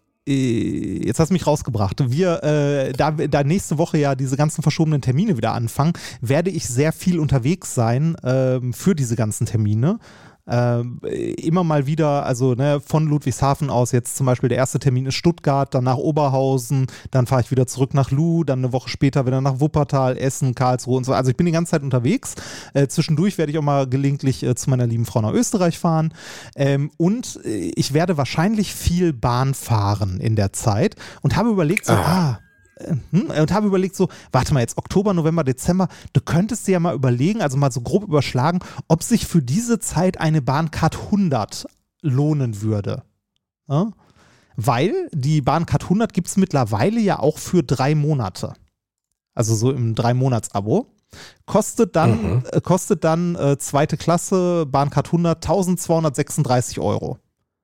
äh, jetzt hast du mich rausgebracht. Wir, äh, da, da nächste Woche ja diese ganzen verschobenen Termine wieder anfangen, werde ich sehr viel unterwegs sein ähm, für diese ganzen Termine. Ähm, immer mal wieder, also ne, von Ludwigshafen aus jetzt zum Beispiel der erste Termin ist Stuttgart, dann nach Oberhausen, dann fahre ich wieder zurück nach Luh, dann eine Woche später wieder nach Wuppertal, Essen, Karlsruhe und so. Also ich bin die ganze Zeit unterwegs. Äh, zwischendurch werde ich auch mal gelegentlich äh, zu meiner lieben Frau nach Österreich fahren. Ähm, und äh, ich werde wahrscheinlich viel Bahn fahren in der Zeit und habe überlegt, so, ah, ah und habe überlegt so, warte mal, jetzt Oktober, November, Dezember, du könntest dir ja mal überlegen, also mal so grob überschlagen, ob sich für diese Zeit eine Bahncard hundert lohnen würde. Ja? Weil die Bahncard hundert gibt es mittlerweile ja auch für drei Monate. Also so im Drei-Monats-Abo. Kostet dann, mhm. äh, kostet dann äh, zweite Klasse Bahncard hundert eintausendzweihundertsechsunddreißig Euro.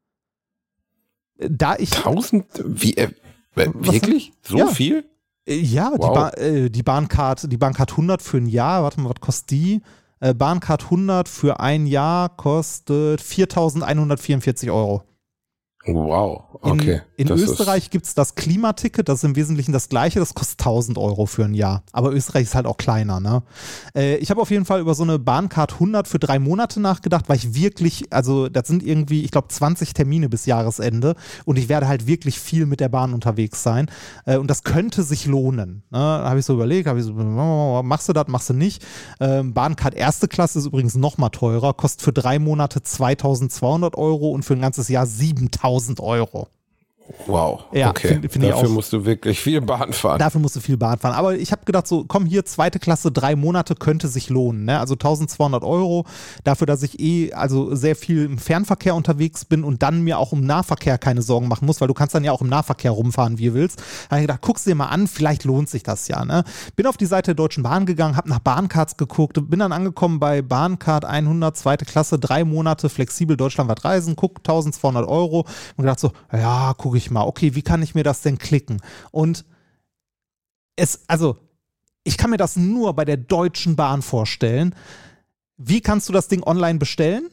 Da ich... tausend? Wie... Äh Wirklich? So ja. viel? Ja, wow. die, ba äh, die Bahncard, die Bahncard hundert für ein Jahr, warte mal, was kostet die? Äh, Bahncard hundert für ein Jahr kostet viertausendeinhundertvierundvierzig Euro. Wow, okay. In, in Österreich gibt es das Klimaticket, das ist im Wesentlichen das gleiche, das kostet tausend Euro für ein Jahr. Aber Österreich ist halt auch kleiner, ne? Äh, ich habe auf jeden Fall über so eine Bahncard hundert für drei Monate nachgedacht, weil ich wirklich, also das sind irgendwie, ich glaube, zwanzig Termine bis Jahresende und ich werde halt wirklich viel mit der Bahn unterwegs sein. Äh, und das könnte sich lohnen. Ne? Da habe ich so überlegt, habe ich so, machst du das, machst du nicht? Ähm, Bahncard erste Klasse ist übrigens noch mal teurer, kostet für drei Monate zweitausendzweihundert Euro und für ein ganzes Jahr siebentausend Euro. Wow, ja, okay. Find, find Dafür ich auch, musst du wirklich viel Bahn fahren. Dafür musst du viel Bahn fahren. Aber ich habe gedacht, so komm hier, zweite Klasse, drei Monate könnte sich lohnen. Ne? Also tausendzweihundert Euro dafür, dass ich eh also sehr viel im Fernverkehr unterwegs bin und dann mir auch um Nahverkehr keine Sorgen machen muss, weil du kannst dann ja auch im Nahverkehr rumfahren, wie du willst. Da habe ich gedacht, guck's dir mal an, vielleicht lohnt sich das ja. Ne? Bin auf die Seite der Deutschen Bahn gegangen, habe nach Bahncards geguckt, bin dann angekommen bei Bahncard hundert, zweite Klasse, drei Monate flexibel deutschlandweit reisen, guck, tausendzweihundert Euro und gedacht so, ja, gucke ich mal, okay, wie kann ich mir das denn klicken? Und es, also, ich kann mir das nur bei der Deutschen Bahn vorstellen. Wie kannst du das Ding online bestellen?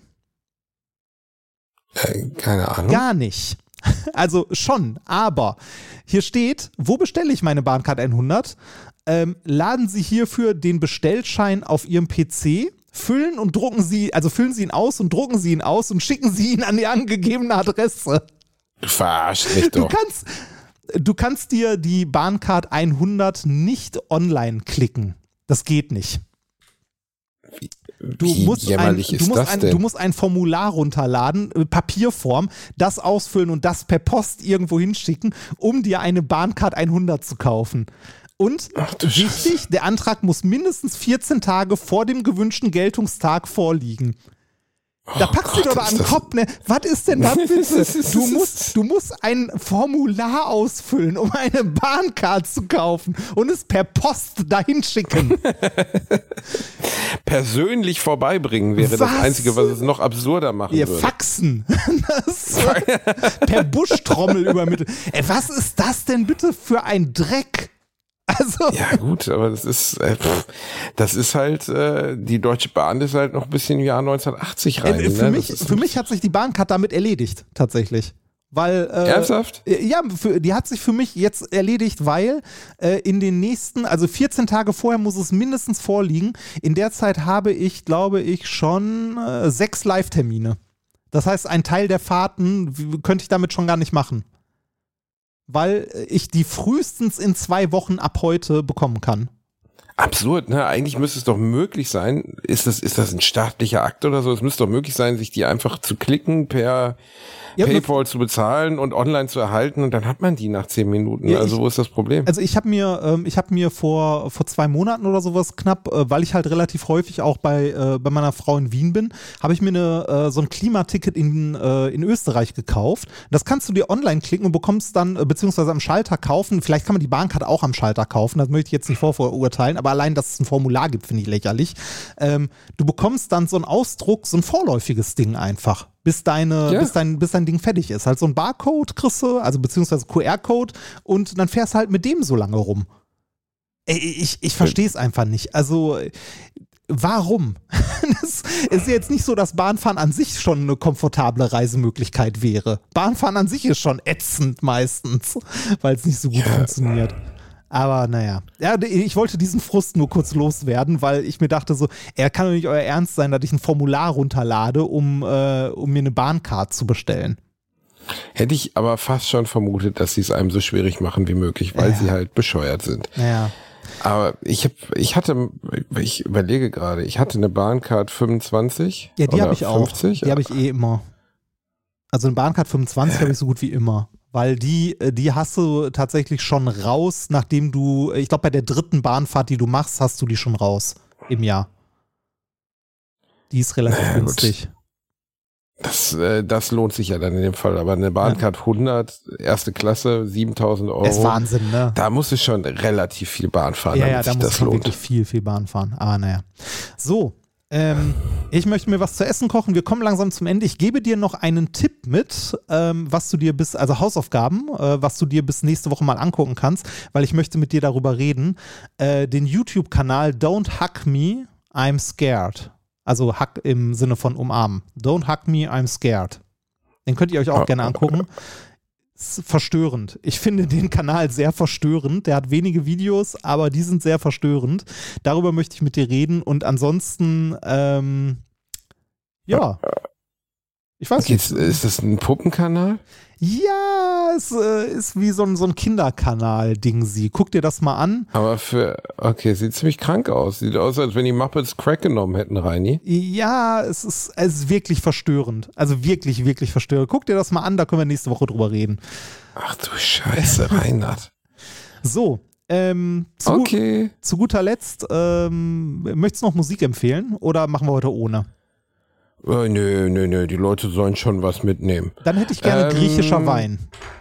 Äh, keine Ahnung. Gar nicht. Also schon, aber hier steht, wo bestelle ich meine Bahncard hundert? Ähm, laden Sie hierfür den Bestellschein auf Ihrem P C, füllen und drucken Sie, also füllen Sie ihn aus und drucken Sie ihn aus und schicken Sie ihn an die angegebene Adresse. Du verarschst mich doch. Du kannst, du kannst dir die Bahncard hundert nicht online klicken. Das geht nicht. Wie? Du Wie musst, ein, jämmerlich du, ist musst das ein, denn? du musst ein Formular runterladen, äh, Papierform, das ausfüllen und das per Post irgendwo hinschicken, um dir eine Bahncard hundert zu kaufen. Und Ach du wichtig, der Antrag muss mindestens vierzehn Tage vor dem gewünschten Geltungstag vorliegen. Da Oh packst du Gott, dir doch ist an den das- Kopf, ne? Was ist denn das bitte? Du musst, du musst ein Formular ausfüllen, um eine Bahncard zu kaufen und es per Post dahin schicken. Persönlich vorbeibringen wäre Was? das Einzige, was es noch absurder machen Ihr würde. Faxen. Das, per Buschtrommel übermittelt. Ey, was ist das denn bitte für ein Dreck? Also, Ja gut, aber das ist äh, pff, das ist halt, äh, die Deutsche Bahn ist halt noch ein bisschen im Jahr neunzehnhundertachtzig rein. äh, für, ne? mich, Das ist für mich hat sich die Bahncard damit erledigt, tatsächlich. Weil, äh, Ernsthaft? äh, Ja, für, die hat sich für mich jetzt erledigt, weil äh, in den nächsten, also vierzehn Tage vorher muss es mindestens vorliegen. In der Zeit habe ich, glaube ich, schon äh, sechs Live-Termine. Das heißt, ein Teil der Fahrten w- könnte ich damit schon gar nicht machen. Weil ich die frühestens in zwei Wochen ab heute bekommen kann. Absurd, ne? Eigentlich müsste es doch möglich sein, ist das, ist das ein staatlicher Akt oder so? Es müsste doch möglich sein, sich die einfach zu klicken, per Ja, PayPal zu bezahlen und online zu erhalten und dann hat man die nach zehn Minuten. Ja, also ich- wo ist das Problem? Also ich habe mir, ähm, ich habe mir vor vor zwei Monaten oder sowas knapp, äh, weil ich halt relativ häufig auch bei äh, bei meiner Frau in Wien bin, habe ich mir eine äh, so ein Klimaticket in äh, in Österreich gekauft. Das kannst du dir online klicken und bekommst dann äh, beziehungsweise am Schalter kaufen. Vielleicht kann man die Bahncard auch am Schalter kaufen. Das möchte ich jetzt nicht vorverurteilen, aber allein, dass es ein Formular gibt, finde ich lächerlich. Ähm, du bekommst dann so einen Ausdruck, so ein vorläufiges Ding einfach. Bis, deine, Ja. bis, dein, bis dein Ding fertig ist. Halt so ein Barcode kriegst du, also beziehungsweise Q R-Code und dann fährst du halt mit dem so lange rum. Ey, ich ich verstehe es einfach nicht. Also, warum? Das ist jetzt nicht so, dass Bahnfahren an sich schon eine komfortable Reisemöglichkeit wäre. Bahnfahren an sich ist schon ätzend meistens, weil es nicht so gut Ja. funktioniert. Aber naja, ja, ich wollte diesen Frust nur kurz loswerden, weil ich mir dachte so, er kann doch nicht euer Ernst sein, dass ich ein Formular runterlade, um, äh, um mir eine Bahncard zu bestellen. Hätte ich aber fast schon vermutet, dass sie es einem so schwierig machen wie möglich, weil Ja. sie halt bescheuert sind. Naja. Aber ich hab, ich hatte, ich überlege gerade, ich hatte eine Bahncard fünfundzwanzig. Ja, die oder habe ich auch. fünfzig. Die habe ich eh immer. Also eine Bahncard fünfundzwanzig habe ich so gut wie immer. Weil die, äh, die hast du tatsächlich schon raus, nachdem du, ich glaube bei der dritten Bahnfahrt, die du machst, hast du die schon raus im Jahr. Die ist relativ Na ja, gut. günstig. Das, äh, das lohnt sich ja dann in dem Fall. Aber eine Bahncard hundert, erste Klasse, siebentausend Euro. Ist Wahnsinn, ne? Da muss es schon relativ viel Bahn fahren, Ja, damit ja, da sich muss das man lohnt. wirklich viel, viel Bahn fahren. Aber naja. So, ähm, ich möchte mir was zu essen kochen. Wir kommen langsam zum Ende. Ich gebe dir noch einen Tipp mit, ähm, was du dir bis, also Hausaufgaben, äh, was du dir bis nächste Woche mal angucken kannst, weil ich möchte mit dir darüber reden. Äh, den YouTube-Kanal Don't Hug Me, I'm Scared. Also Hug im Sinne von umarmen. Don't Hug Me, I'm Scared. Den könnt ihr euch auch gerne angucken. Ist verstörend. Ich finde den Kanal sehr verstörend. Der hat wenige Videos, aber die sind sehr verstörend. Darüber möchte ich mit dir reden und ansonsten, ähm, ja. Ich weiß Okay, nicht. ist, ist das ein Puppenkanal? Ja, es äh, ist wie so ein, so ein Kinderkanal-Ding sie. Guck dir das mal an. Aber für, okay, sieht ziemlich krank aus. Sieht aus, als wenn die Muppets Crack genommen hätten, Reini. Ja, es ist, es ist wirklich verstörend. Also wirklich, wirklich verstörend. Guck dir das mal an, da können wir nächste Woche drüber reden. Ach du Scheiße, Reinhard. So, ähm, zu, Okay. zu guter Letzt, ähm, möchtest du noch Musik empfehlen oder machen wir heute ohne? Äh, nö, nö, nö, die Leute sollen schon was mitnehmen. Dann hätte ich gerne Ähm, griechischer Wein.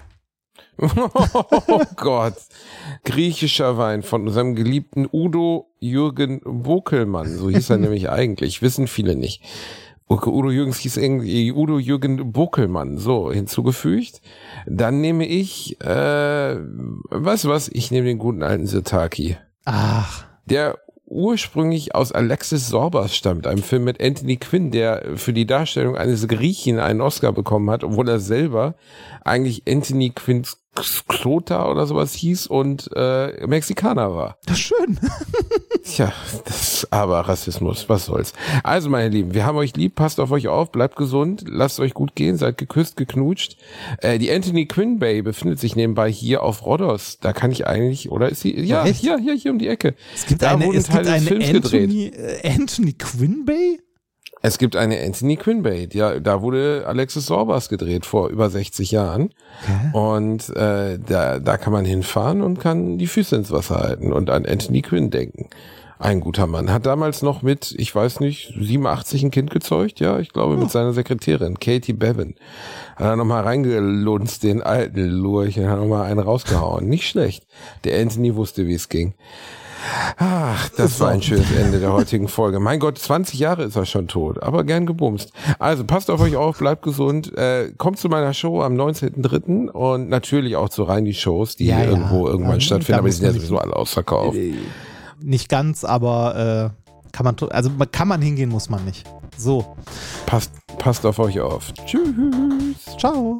Oh Gott. Griechischer Wein von unserem geliebten Udo Jürgen Bokelmann. So hieß er nämlich eigentlich. Wissen viele nicht. Udo Jürgens hieß irgendwie Udo Jürgen Bokelmann. So, hinzugefügt. Dann nehme ich, äh, weißt du was? Ich nehme den guten alten Sirtaki. Ach, Der ursprünglich aus Alexis Sorbas stammt, einem Film mit Anthony Quinn, der für die Darstellung eines Griechen einen Oscar bekommen hat, obwohl er selber eigentlich Anthony Quinns Xota oder sowas hieß und äh, Mexikaner war. das ist schön. Tja, das ist aber Rassismus, was soll's. Also, meine Lieben, wir haben euch lieb, passt auf euch auf, bleibt gesund, lasst euch gut gehen, seid geküsst, geknutscht. Äh, die Anthony Quinn Bay befindet sich nebenbei hier auf Rhodos. Da kann ich eigentlich, oder ist sie, ja, Echt? hier, hier, hier um die Ecke. Es gibt da eine, wurden es gibt Teile des eine Films Anthony, gedreht. äh, Anthony Quinn Bay? Es gibt eine Anthony Quinn Bay, ja, da wurde Alexis Sorbas gedreht vor über sechzig Jahren. Okay. Und äh, da, da kann man hinfahren und kann die Füße ins Wasser halten und an Anthony Quinn denken. Ein guter Mann. Hat damals noch mit, ich weiß nicht, siebenundachtzig ein Kind gezeugt, ja, ich glaube, mit oh. seiner Sekretärin, Katie Bevan. Hat er nochmal reingelunzt, den alten Lurchen, hat nochmal einen rausgehauen. Nicht schlecht. Der Anthony wusste, wie es ging. Ach, das war ein schönes Ende der heutigen Folge. Mein Gott, zwanzig Jahre ist er schon tot, aber gern gebumst. Also passt auf euch auf, bleibt gesund, äh, kommt zu meiner Show am neunzehnten dritten und natürlich auch zu rein die Shows, die ja, ja. irgendwo irgendwann ähm, stattfinden, aber die sind ja sowieso alle ausverkauft. Äh, nicht ganz, aber äh, kann man, also kann man hingehen, muss man nicht. So. Passt, passt auf euch auf. Tschüss. Ciao.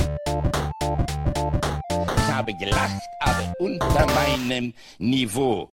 Ich habe gelacht, aber unter meinem Niveau.